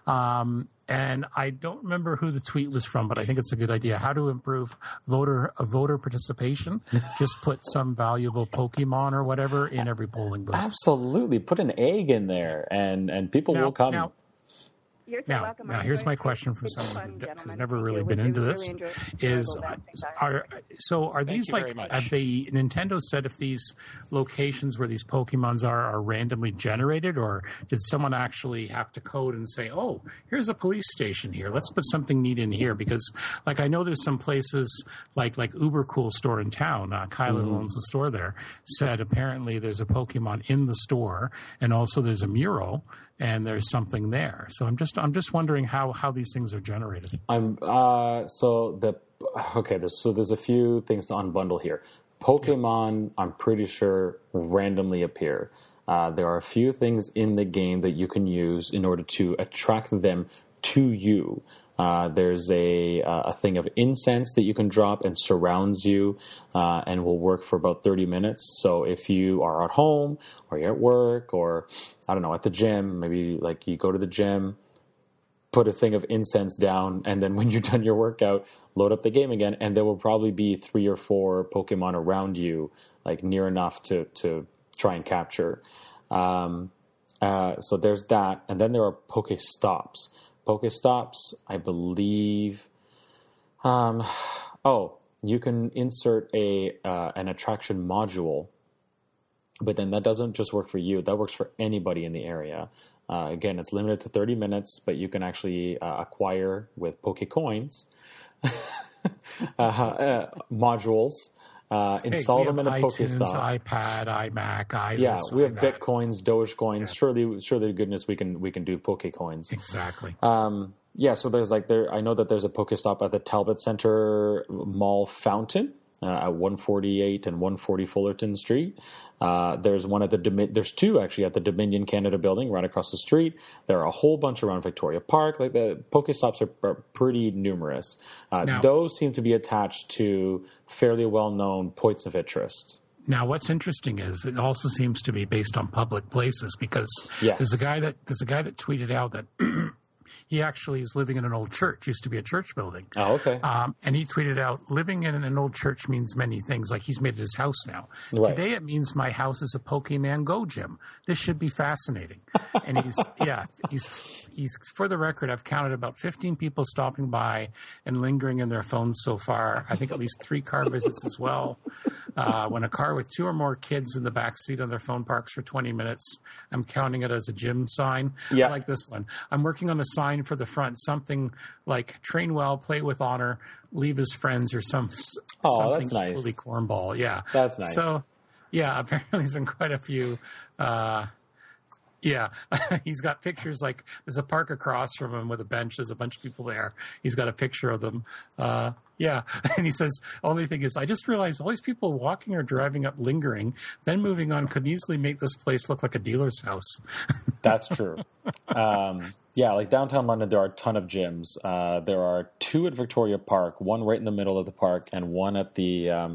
Um, and I don't remember who the tweet was from, but I think it's a good idea. How to improve voter uh, voter participation? Just put some valuable Pokemon or whatever in every polling booth. Absolutely, put an egg in there, and and people Now- will come. now- You're so Now, welcome. now I'm here's very my happy question to for be fun, someone who has gentlemen. never Thank really you. been We into really this. enjoy- Is enjoyable things. are so are these you like very much. have they Nintendo said if these locations where these Pokemons are are randomly generated, or did someone actually have to code and say, oh, here's a police station here, let's put something neat in here? Because like I know there's some places like like Uber Cool store in town, uh, Kyla who owns the store there, said apparently there's a Pokemon in the store, and also there's a mural, and there's something there. So I'm just I'm just wondering how how these things are generated. I'm uh, so the okay. There's, so there's a few things to unbundle here. Pokemon, I'm pretty sure, randomly appear. Uh, there are a few things in the game that you can use in order to attract them to you. Uh, there's a uh, a thing of incense that you can drop and surrounds you, uh, and will work for about thirty minutes. So if you are at home or you're at work or I don't know at the gym, maybe like you go to the gym, put a thing of incense down, and then when you're done your workout, load up the game again, and there will probably be three or four Pokemon around you, like near enough to to try and capture. Um, uh, so there's that, and then there are Pokestops. Pokestops, I believe. Um, oh, you can insert a uh, an attraction module, but then that doesn't just work for you. That works for anybody in the area. Uh, again, it's limited to thirty minutes, but you can actually uh, acquire with Pokecoins uh, uh, modules. Uh, install Hey, we them in a have iTunes, Pokestop. iPad, iMac, i Yeah, this, we have i that. Bitcoins, Dogecoins. Surely, surely, to goodness, we can we can do Pokecoins. Exactly. Um, yeah, so there's like there. I know that there's a Pokestop at the Talbot Center Mall Fountain uh, at one forty-eight and one forty Fullerton Street. Uh, there's one at the Domin- there's two actually at the Dominion Canada Building right across the street. There are a whole bunch around Victoria Park. Like the Pokestops are, are pretty numerous. Uh, Now- those seem to be attached to fairly well-known points of interest. Now, what's interesting is it also seems to be based on public places, because Yes. there's a guy that there's a guy that tweeted out that he actually is living in an old church. Used to be a church building. Oh, okay. Um, and he tweeted out, living in an old church means many things. Like he's made it his house now. Right. Today it means my house is a Pokemon Go gym. This should be fascinating. And he's, yeah, he's, he's, for the record, I've counted about fifteen people stopping by and lingering in their phones so far. I think at least three car visits as well. Uh, when a car with two or more kids in the back seat on their phone parks for twenty minutes, I'm counting it as a gym sign. Yeah. I like this one. I'm working on a sign for the front, something like train well, play with honor, leave his friends, or some Oh, something that's nice. equally cornball. Yeah. That's nice. So, yeah, apparently there's in quite a few. Uh, yeah, he's got pictures like there's a park across from him with a bench. There's a bunch of people there. He's got a picture of them. Uh, yeah, and he says, only thing is, I just realized all these people walking or driving up lingering, then moving on could easily make this place look like a dealer's house. That's true. Um, yeah, like downtown London, there are a ton of gyms. Uh, there are two at Victoria Park, one right in the middle of the park, and one at the um,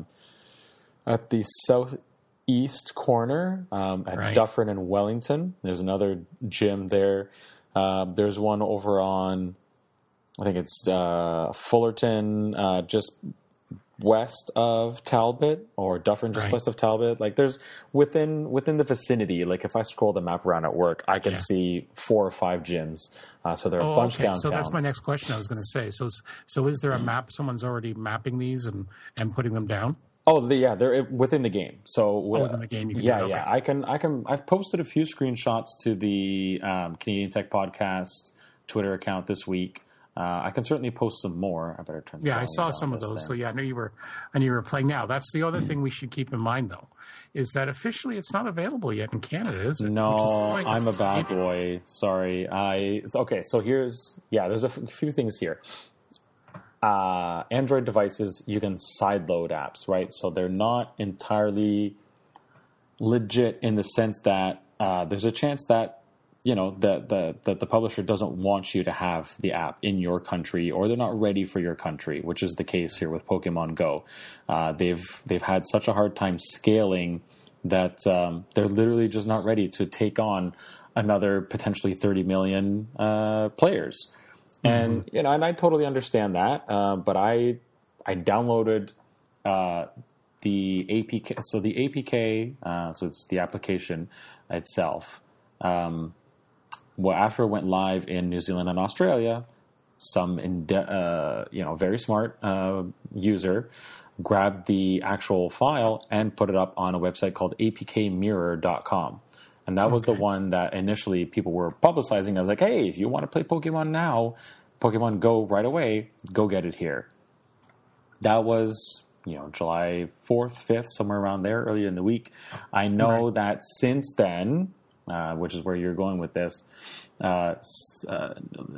at the southeast corner um, at Right. Dufferin and Wellington. There's another gym there. Uh, there's one over on, I think it's uh, Fullerton, uh, just west of Talbot, or Dufferin just Right. west of Talbot. Like there's within within the vicinity. Like if I scroll the map around at work, I can Yeah. see four or five gyms. Uh, so there are Oh, a bunch okay. downtown. So that's my next question I was going to say. So, is- so is there a map? Someone's already mapping these and, and putting them down? Oh, the, yeah, they're within the game. So Oh, within the game, you can yeah, do it, yeah. okay. I can, I can. I've posted a few screenshots to the um, Canadian Tech Podcast Twitter account this week. Uh, I can certainly post some more. I better turn. the Yeah, I volume saw down some of this those. thing. So yeah, I knew you were, I knew you were playing now. That's the other thing we should keep in mind, though, is that officially it's not available yet in Canada, is it? No, Which is annoying. I'm a bad Maybe- boy. Sorry. I okay. So here's yeah. There's a f- few things here. Uh, Android devices, you can sideload apps, right? So they're not entirely legit in the sense that uh, there's a chance that you know that the that the publisher doesn't want you to have the app in your country, or they're not ready for your country, which is the case here with Pokemon Go. Uh, they've they've had such a hard time scaling that um, they're literally just not ready to take on another potentially thirty million uh, players. And mm-hmm. you know, and I totally understand that. Uh, but I I downloaded uh, the A P K. So the A P K, uh, so it's the application itself. Um, well, after it went live in New Zealand and Australia, some in uh, you know very smart uh, user grabbed the actual file and put it up on a website called A P K mirror dot com. And that was Okay. the one that initially people were publicizing as like, hey, if you want to play Pokemon now, Pokemon Go right away, go get it here. That was, you know, July fourth, fifth, somewhere around there, earlier in the week. I know Right. that since then, uh, which is where you're going with this, uh, s- uh,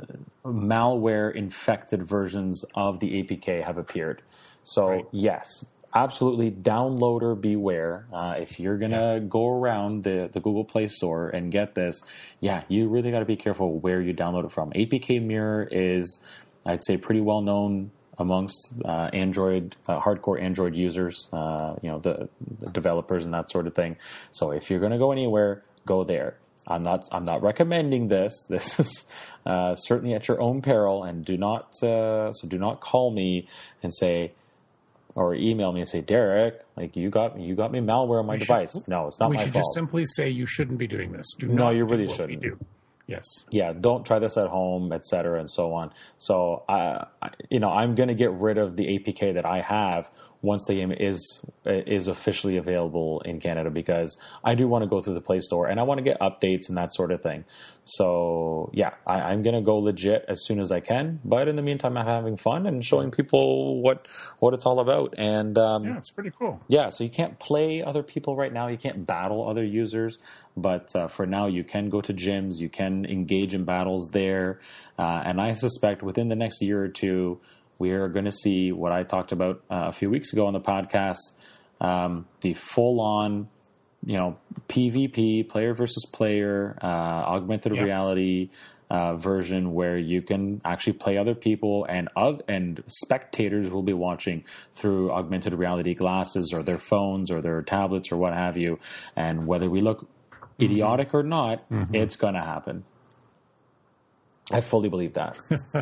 malware-infected versions of the A P K have appeared. So, Right. yes, absolutely, downloader beware. Uh, if you're going to go around the, the Google Play Store and get this, yeah, you really got to be careful where you download it from. A P K Mirror is, I'd say, pretty well known amongst uh, Android, uh, hardcore Android users, uh, you know, the, the developers and that sort of thing. So if you're going to go anywhere, go there. I'm not. I'm not recommending this. This is uh, certainly at your own peril, and do not. Uh, so do not call me and say, or email me and say, Derek, like you got you got me malware on my We should- device. No, it's not we my should fault. just simply say you shouldn't be doing this. Do No, not you do really what shouldn't. We do. Yes. Yeah, don't try this at home, et cetera, and so on. So, uh, I, you know, I'm going to get rid of the A P K that I have once the game is is officially available in Canada, because I do want to go through the Play Store and I want to get updates and that sort of thing. So, yeah, I, I'm going to go legit as soon as I can. But in the meantime, I'm having fun and showing people what what it's all about. And um, Yeah, it's pretty cool. yeah, so you can't play other people right now. You can't battle other users. But uh, for now, you can go to gyms. You can engage in battles there. Uh, and I suspect within the next year or two, we are going to see what I talked about uh, a few weeks ago on the podcast, um, the full-on, you know, PvP, player versus player, uh, augmented Yeah. reality uh, version where you can actually play other people, and oth- and spectators will be watching through augmented reality glasses or their phones or their tablets or what have you. And whether we look idiotic or not, Mm-hmm. it's going to happen. I fully believe that.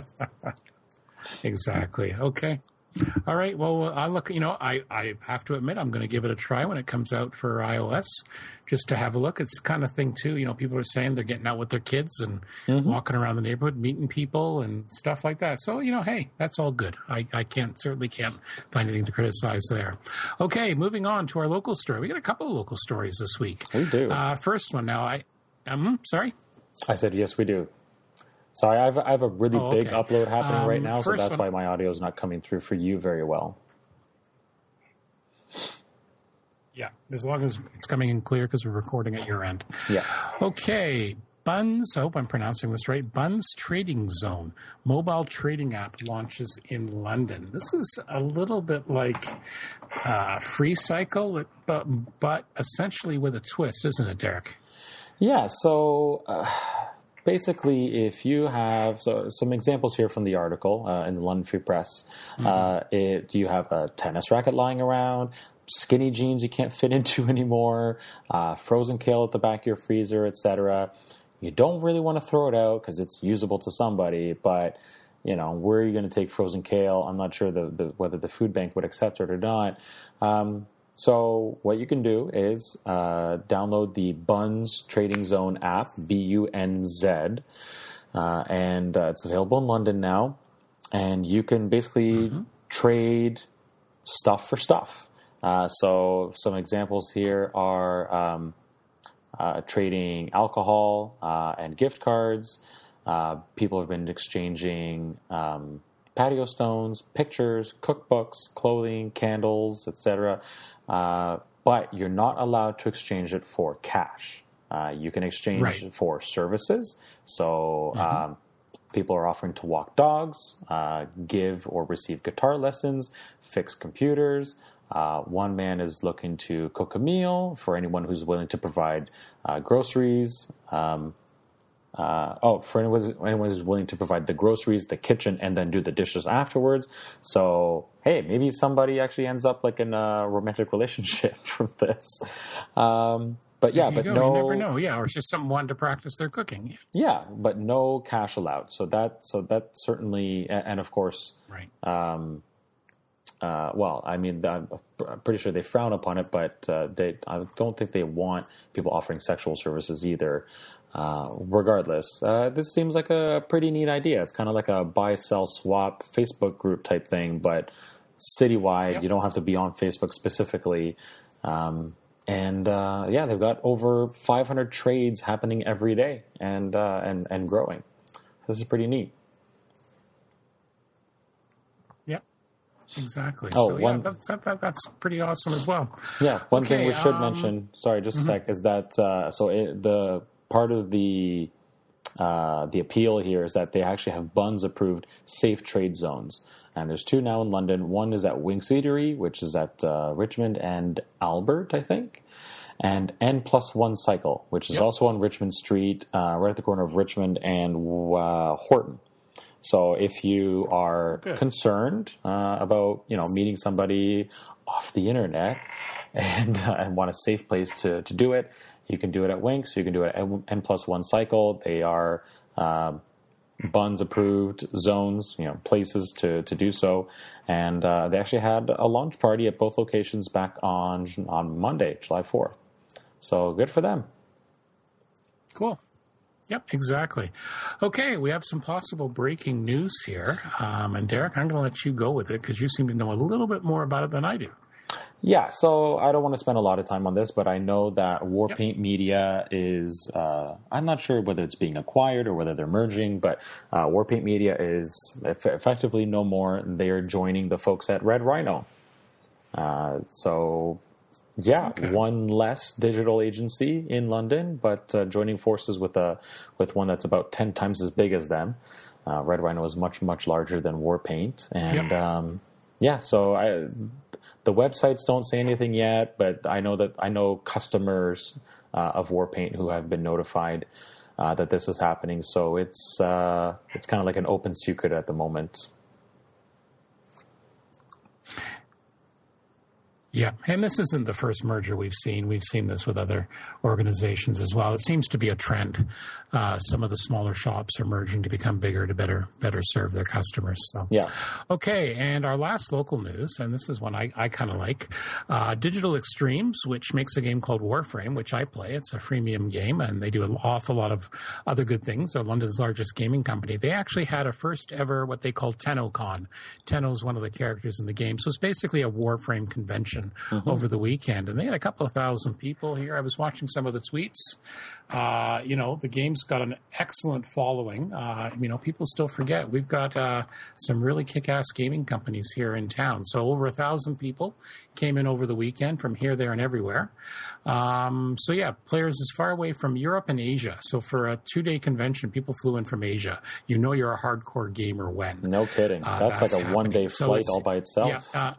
Exactly. Okay. All right. Well, I look, you know, I, I have to admit, I'm going to give it a try when it comes out for iOS, just to have a look. It's the kind of thing, too. You know, people are saying they're getting out with their kids and mm-hmm. walking around the neighborhood, meeting people and stuff like that. So, you know, hey, that's all good. I, I can't, certainly can't find anything to criticize there. Okay. Moving on to our local story. We got a couple of local stories this week. We do. Uh, first one now, I, um, sorry? I said, yes, we do. Sorry, I have, I have a really oh, big okay. upload happening um, right now, so that's one, why my audio is not coming through for you very well. Yeah, as long as it's coming in clear because we're recording at your end. Yeah. Okay, Bunz, I hope I'm pronouncing this right, Bunz Trading Zone, mobile trading app launches in London. This is a little bit like uh, Free Cycle, but, but essentially with a twist, isn't it, Derek? Yeah, so... Uh... Basically, if you have so some examples here from the article uh, in the London Free Press, mm-hmm. uh, it, you have a tennis racket lying around, skinny jeans you can't fit into anymore, uh, frozen kale at the back of your freezer, et cetera. You don't really want to throw it out because it's usable to somebody, but you know, where are you going to take frozen kale? I'm not sure the, the, whether the food bank would accept it or not. Um, So what you can do is uh, download the Bunz Trading Zone app, B U N Z, uh, and uh, it's available in London now. And you can basically mm-hmm. trade stuff for stuff. Uh, so some examples here are um, uh, trading alcohol uh, and gift cards. Uh, people have been exchanging um, patio stones, pictures, cookbooks, clothing, candles, et cetera. Uh, but you're not allowed to exchange it for cash. Uh, you can exchange right. it for services. So mm-hmm. um, people are offering to walk dogs, uh, give or receive guitar lessons, fix computers. Uh, one man is looking to cook a meal for anyone who's willing to provide uh, groceries. Um, Uh, oh, for anyone, anyone who's willing to provide the groceries, the kitchen, and then do the dishes afterwards. So, hey, maybe somebody actually ends up like in a romantic relationship from this. Um, but yeah, but go. no, you never know. Yeah, or it's just someone wanting to practice their cooking. Yeah, but no cash allowed. So that, so that certainly, and, and of course, right. Um, uh, well, I mean, I'm pretty sure they frown upon it, but uh, they, I don't think they want people offering sexual services either. Uh, regardless, uh, this seems like a pretty neat idea. It's kind of like a buy, sell, swap Facebook group type thing, but citywide. Yep. You don't have to be on Facebook specifically. Um, and uh, yeah, they've got over five hundred trades happening every day and uh, and and growing. So this is pretty neat. Yep, exactly. Oh, so yeah, one, that's that, that, that's pretty awesome as well. Yeah, one okay, thing we should um, mention. Sorry, just mm-hmm. a sec. Is that uh, so? It, the part of the uh, the appeal here is that they actually have Bunz approved safe trade zones, and there's two now in London. One is at Winks Eatery, which is at uh, Richmond and Albert, I think, and N plus one Cycle, which is yep. also on Richmond Street, uh, right at the corner of Richmond and uh, Horton. So if you are Good. concerned uh, about you know meeting somebody off the internet and uh, and want a safe place to to do it, you can do it at Winks. You can do it at N plus one Cycle. They are um, Bunz approved zones, you know, places to, to do so. And uh, they actually had a launch party at both locations back on on Monday, July fourth. So good for them. Cool. Yep, exactly. Okay, we have some possible breaking news here. Um, and Derek, I'm going to let you go with it because you seem to know a little bit more about it than I do. Yeah, so I don't want to spend a lot of time on this, but I know that Warpaint yep. Media is, uh, I'm not sure whether it's being acquired or whether they're merging, but uh, Warpaint Media is eff- effectively no more. They are joining the folks at Red Rhino. Uh, so, yeah, okay. one less digital agency in London, but uh, joining forces with a with one that's about ten times as big as them. Uh, Red Rhino is much, much larger than Warpaint. And, yep. um, yeah, so I... The websites don't say anything yet, but I know that I know customers uh, of Warpaint who have been notified uh, that this is happening. So it's uh, it's kind of like an open secret at the moment. Yeah, and this isn't the first merger we've seen. We've seen this with other organizations as well. It seems to be a trend. Uh, some of the smaller shops are merging to become bigger to better better serve their customers. So, yeah. Okay, and our last local news, and this is one I, I kind of like, uh, Digital Extremes, which makes a game called Warframe, which I play. It's a freemium game, and they do an awful lot of other good things. They're London's largest gaming company. They actually had a first ever what they call TennoCon. Tenno is one of the characters in the game, so it's basically a Warframe convention mm-hmm. over the weekend, and they had a couple of thousand people here. I was watching some of the tweets. Uh, you know, the game's got an excellent following. Uh, you know, people still forget we've got uh, some really kick-ass gaming companies here in town. So over a thousand people came in over the weekend from here, there, and everywhere. Um, so yeah, players as far away from Europe and Asia. So for a two-day convention, people flew in from Asia. You know you're a hardcore gamer when. No kidding. Uh, that's, that's like a happening. one-day flight so all by itself. Yeah. Uh,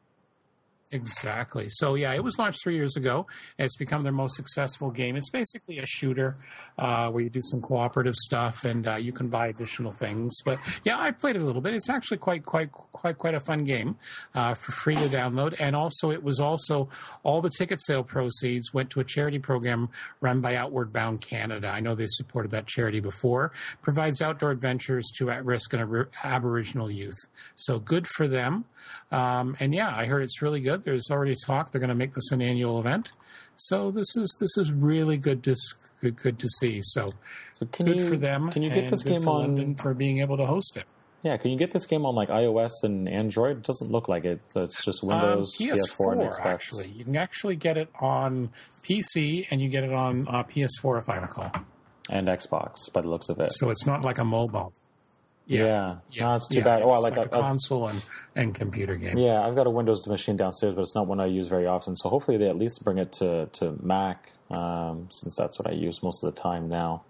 Exactly. So, yeah, it was launched three years ago. It's become their most successful game. It's basically a shooter uh, where you do some cooperative stuff and uh, you can buy additional things. But, yeah, I played it a little bit. It's actually quite, quite, quite, quite a fun game uh, for free to download. And also, it was also all the ticket sale proceeds went to a charity program run by Outward Bound Canada. I know they supported that charity before. Provides outdoor adventures to at-risk and ab- Aboriginal youth. So good for them. Um, and, yeah, I heard it's really good. There's already talk they're going to make this an annual event, so this is this is really good to good, good to see. So, so can good you, for them. Can you get this game for on London for being able to host it? Yeah, can you get this game on like iOS and Android? It doesn't look like it. So it's just Windows, um, P S four, P S four, and Xbox. Actually, you can actually get it on P C and you get it on uh, P S four, if I recall, and Xbox by the looks of it. So it's not like a mobile. Yeah, yeah. yeah. No, it's too yeah, bad. It's oh, I like, like a, a console and, and computer game. Yeah, I've got a Windows machine downstairs, but it's not one I use very often. So hopefully they at least bring it to, to Mac, um, since that's what I use most of the time now.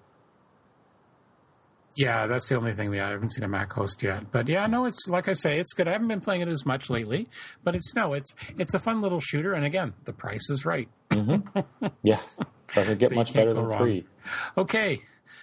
Yeah, that's the only thing that I haven't seen a Mac host yet. But yeah, no, it's like I say, it's good. I haven't been playing it as much lately, but it's no, it's it's a fun little shooter. And again, the price is right. Mm-hmm. Yes, doesn't get so much better than wrong. free. Okay.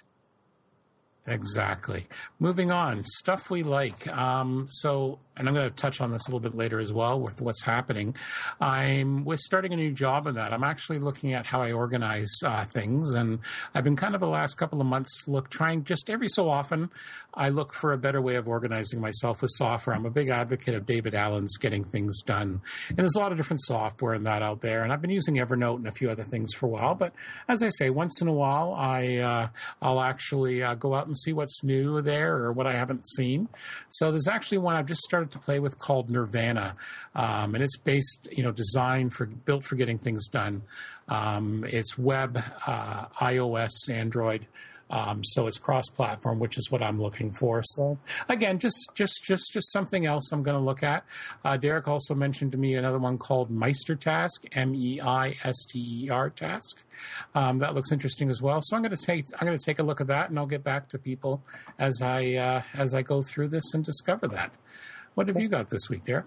Exactly. Moving on, stuff we like. Um, so, and I'm going to touch on this a little bit later as well with what's happening. I'm with starting a new job in that. I'm actually looking at how I organize uh, things, and I've been kind of the last couple of months look trying just every so often. I look for a better way of organizing myself with software. I'm a big advocate of David Allen's Getting Things Done, and there's a lot of different software in that out there. And I've been using Evernote and a few other things for a while. But as I say, once in a while, I uh, I'll actually uh, go out and see what's new there or what I haven't seen. So there's actually one I've just started to play with called Nirvana, um, and it's based, you know, designed for built for getting things done. Um, it's web, uh, iOS, Android. Um, so it's cross-platform, which is what I'm looking for. So again, just just just just something else I'm going to look at. Uh, Derek also mentioned to me another one called Meistertask, M E I S T E R task. Um, that looks interesting as well. So I'm going to take I'm going to take a look at that, and I'll get back to people as I uh, as I go through this and discover that. What have you got this week, Derek?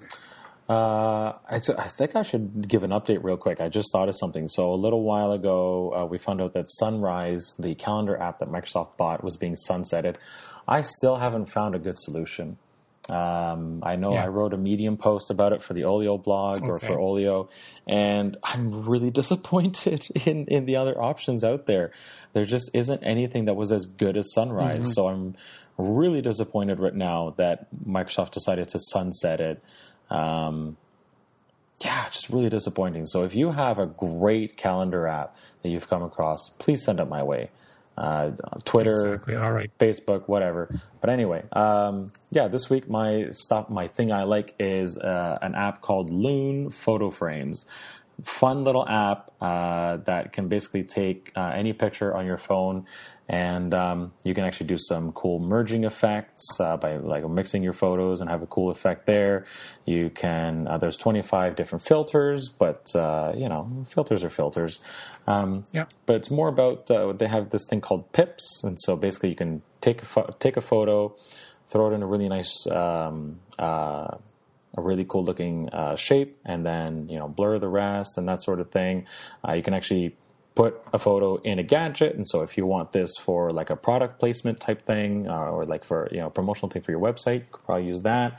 Uh, I, th- I think I should give an update real quick. I just thought of something. So a little while ago, uh, we found out that Sunrise, the calendar app that Microsoft bought, was being sunsetted. I still haven't found a good solution. Um, I know yeah. I wrote a Medium post about it for the Olio blog okay. or for Olio, and I'm really disappointed in, in the other options out there. There just isn't anything that was as good as Sunrise. Mm-hmm. So I'm really disappointed right now that Microsoft decided to sunset it. Um, yeah, just really disappointing. So if you have a great calendar app that you've come across, please send it my way. Uh, Twitter, exactly. All right. Facebook, whatever. But anyway, um, yeah, this week my stuff, my thing I like is uh, an app called Loon Photo Frames. Fun little app uh, that can basically take uh, any picture on your phone, and um, you can actually do some cool merging effects uh, by like mixing your photos and have a cool effect there. You can uh, there's twenty-five different filters, but uh, you know filters are filters. Um, yeah. But it's more about uh, they have this thing called pips, and so basically you can take a fo- take a photo, throw it in a really nice. Um, uh, a really cool looking uh, shape, and then, you know, blur the rest and that sort of thing. Uh, you can actually put a photo in a gadget. And so if you want this for like a product placement type thing, uh, or like for, you know, promotional thing for your website, you could probably use that.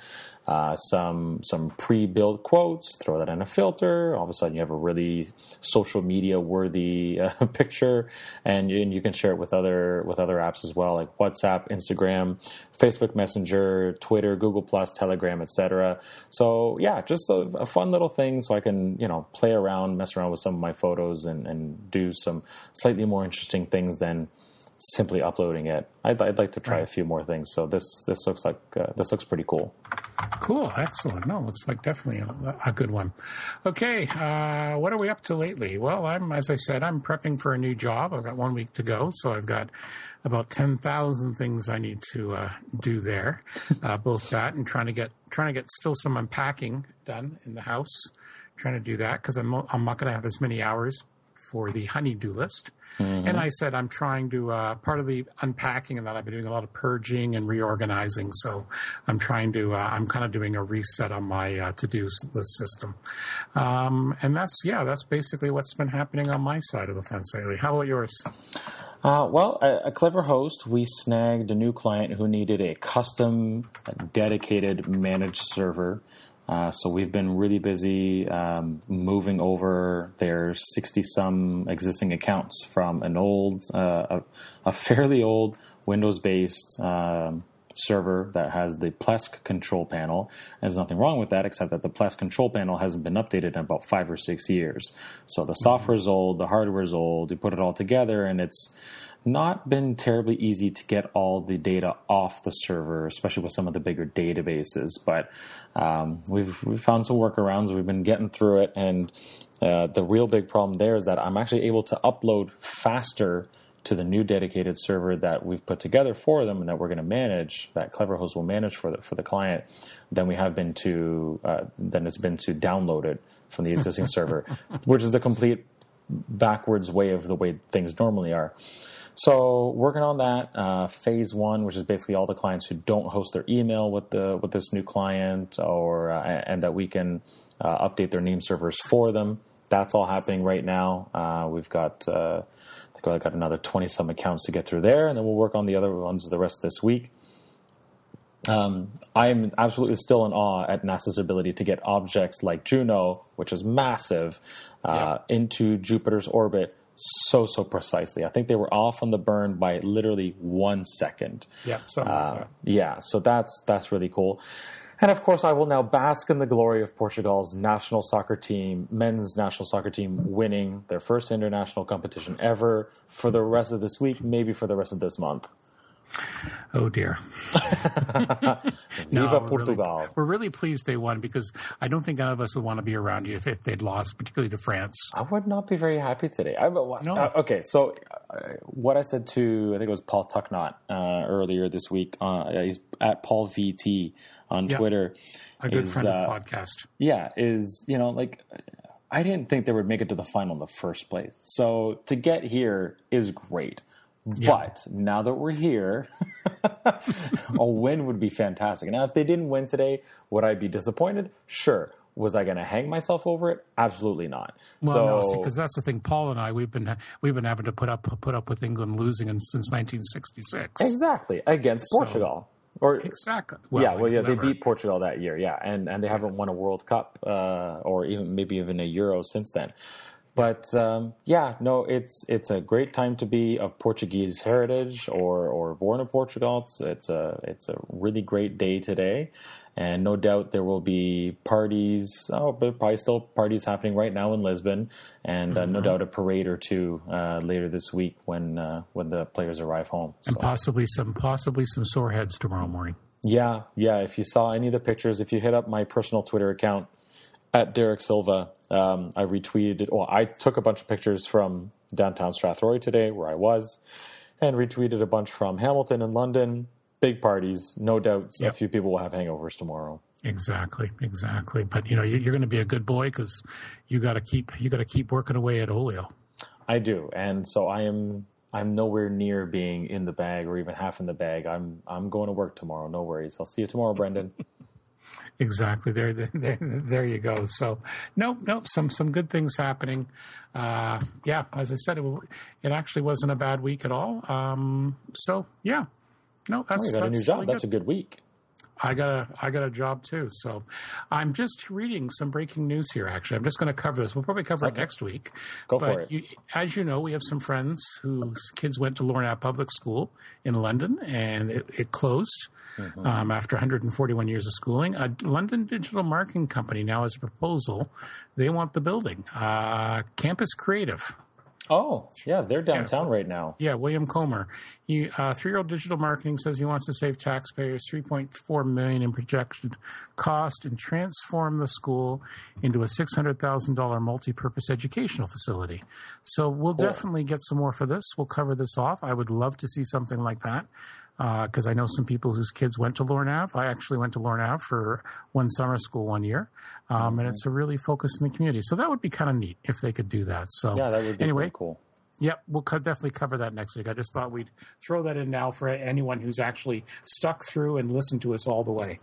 uh, some some pre-built quotes, throw that in a filter. All of a sudden, you have a really social media worthy uh, picture, and you, and you can share it with other with other apps as well, like WhatsApp, Instagram, Facebook Messenger, Twitter, Google Plus, Telegram, et cetera. So yeah, just a, a fun little thing, so I can you know play around, mess around with some of my photos, and, and do some slightly more interesting things than simply uploading it. I'd, I'd like to try Right. a few more things. So this this looks like uh, this looks pretty cool. Cool, excellent. No, looks like definitely a, a good one. Okay, uh, what are we up to lately? Well, I'm as I said, I'm prepping for a new job. I've got one week to go, so I've got about ten thousand things I need to uh, do there. Uh, both that and trying to get trying to get still some unpacking done in the house. Trying to do that because I'm I'm not going to have as many hours for the honey-do list. Mm-hmm. And I said I'm trying to, uh, part of the unpacking and that I've been doing a lot of purging and reorganizing. So I'm trying to, uh, I'm kind of doing a reset on my uh, to-do list system. Um, and that's, yeah, that's basically what's been happening on my side of the fence lately. How about yours? Uh, well, a, a Clever Host, we snagged a new client who needed a custom, dedicated managed server. Uh, so we've been really busy um, moving over their sixty-some existing accounts from an old, uh, a, a fairly old Windows-based um, server that has the Plesk control panel. There's nothing wrong with that, except that the Plesk control panel hasn't been updated in about five or six years. So the software's old, the hardware's old. You put it all together, and it's not been terribly easy to get all the data off the server, especially with some of the bigger databases. But um, we've we've found some workarounds. We've been getting through it, and uh, the real big problem there is that I'm actually able to upload faster to the new dedicated server that we've put together for them and that we're going to manage, that CleverHost will manage for the for the client, than we have been to uh, than it's been to download it from the existing server, which is the complete backwards way of the way things normally are. So working on that, uh, phase one, which is basically all the clients who don't host their email with the with this new client, or uh, and that we can uh, update their name servers for them. That's all happening right now. Uh, we've got uh, I think I've got another twenty some accounts to get through there, and then we'll work on the other ones the rest of this week. Um, I'm absolutely still in awe at NASA's ability to get objects like Juno, which is massive, uh, yeah. into Jupiter's orbit so, so precisely. I think they were off on the burn by literally one second. Yeah, something uh, like that. Yeah, so that's that's really cool. And of course, I will now bask in the glory of Portugal's national soccer team, men's national soccer team, winning their first international competition ever for the rest of this week, maybe for the rest of this month. Oh dear. Viva no, we're Portugal. Really, we're really pleased they won, because I don't think none of us would want to be around you if, if they'd lost, particularly to France. I would not be very happy today. I, no. uh, okay, so uh, what I said to, I think it was Paul Tucknott uh, earlier this week, uh, he's at Paul V T on yep. Twitter. A good is, friend uh, of the podcast. Yeah, is, you know, like, I didn't think they would make it to the final in the first place. So to get here is great. Yeah. But now that we're here, a win would be fantastic. Now, if they didn't win today, would I be disappointed? Sure. Was I going to hang myself over it? Absolutely not. Well, so, no, because that's the thing. Paul and I, we've been we've been having to put up put up with England losing in, since nineteen sixty-six. Exactly, against Portugal. So, or exactly. Well, yeah, well, yeah, whatever. they beat Portugal that year, yeah, and and they haven't won a World Cup uh, or even maybe even a Euro since then. But um, yeah, no, it's it's a great time to be of Portuguese heritage or or born in Portugal. It's it's a it's a really great day today, and no doubt there will be parties. Oh, but probably still parties happening right now in Lisbon, and uh, mm-hmm. no doubt a parade or two uh, later this week when uh, when the players arrive home. And so. possibly some possibly some sore heads tomorrow morning. Yeah, yeah. If you saw any of the pictures, if you hit up my personal Twitter account at Derek Silva. Um, I retweeted it. Well, I took a bunch of pictures from downtown Strathroy today, where I was, and retweeted a bunch from Hamilton and London. Big parties, no doubt. Yep. A few people will have hangovers tomorrow. Exactly, exactly. But you know, you're going to be a good boy because you got to keep you got to keep working away at Olio. I do, and so I am. I'm nowhere near being in the bag or even half in the bag. I'm. I'm going to work tomorrow. No worries. I'll see you tomorrow, Brendan. Exactly. There, there, there you go. So, nope, nope. Some, some good things happening. Uh, yeah, as I said, it, it actually wasn't a bad week at all. Um, so, yeah, no, that's. Oh, you got that's a new job. really That's good. a good week. I got a I got a job too. So I'm just reading some breaking news here. Actually, I'm just going to cover this. We'll probably cover Okay. it next week. Go but for it. You, as you know, we have some friends whose kids went to Lorna Public School in London, and it, it closed Mm-hmm. um, after one hundred forty-one years of schooling. A London digital marketing company now has a proposal. They want the building. Uh, Campus Creative. Oh, yeah, they're downtown right now. Yeah, William Comer. He, uh, three-year-old digital marketing says he wants to save taxpayers three point four million dollars in projected cost and transform the school into a six hundred thousand dollars multi-purpose educational facility. So we'll Cool. definitely get some more for this. We'll cover this off. I would love to see something like that because uh, I know some people whose kids went to Lornav. I actually went to Lornav for one summer school one year, um, Mm-hmm. and it's a really focus in the community. So that would be kind of neat if they could do that. So Yeah, that would be anyway. pretty cool. Yep, we'll co- definitely cover that next week. I just thought we'd throw that in now for anyone who's actually stuck through and listened to us all the way.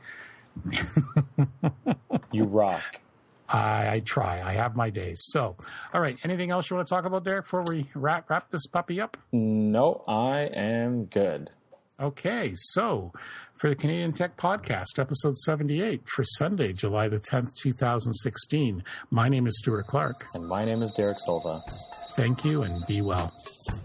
You rock. I, I try. I have my days. So, all right. Anything else you want to talk about, Derek, before we wrap wrap this puppy up? No, I am good. Okay. So, for the Canadian Tech Podcast, episode seventy-eight for Sunday, July the tenth, two thousand sixteen. My name is Stuart Clark. And my name is Derek Silva. Thank you and be well.